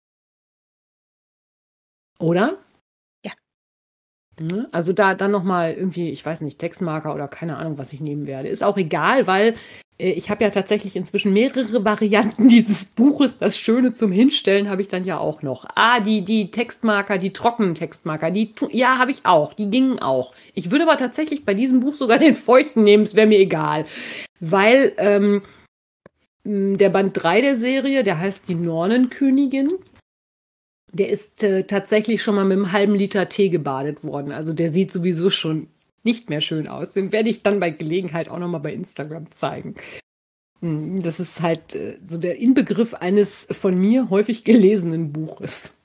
[SPEAKER 1] Oder?
[SPEAKER 2] Ja.
[SPEAKER 1] Also da dann nochmal irgendwie, ich weiß nicht, Textmarker oder keine Ahnung, was ich nehmen werde. Ist auch egal, weil ich habe ja tatsächlich inzwischen mehrere Varianten dieses Buches. Das Schöne zum Hinstellen habe ich dann ja auch noch. Die Textmarker, die trockenen Textmarker, ja, habe ich auch. Die gingen auch. Ich würde aber tatsächlich bei diesem Buch sogar den feuchten nehmen, es wäre mir egal. Weil der Band 3 der Serie, der heißt Die Nornenkönigin. Der ist tatsächlich schon mal mit einem halben Liter Tee gebadet worden. Also der sieht sowieso schon nicht mehr schön aus. Den werde ich dann bei Gelegenheit auch noch mal bei Instagram zeigen. Das ist halt so der Inbegriff eines von mir häufig gelesenen Buches.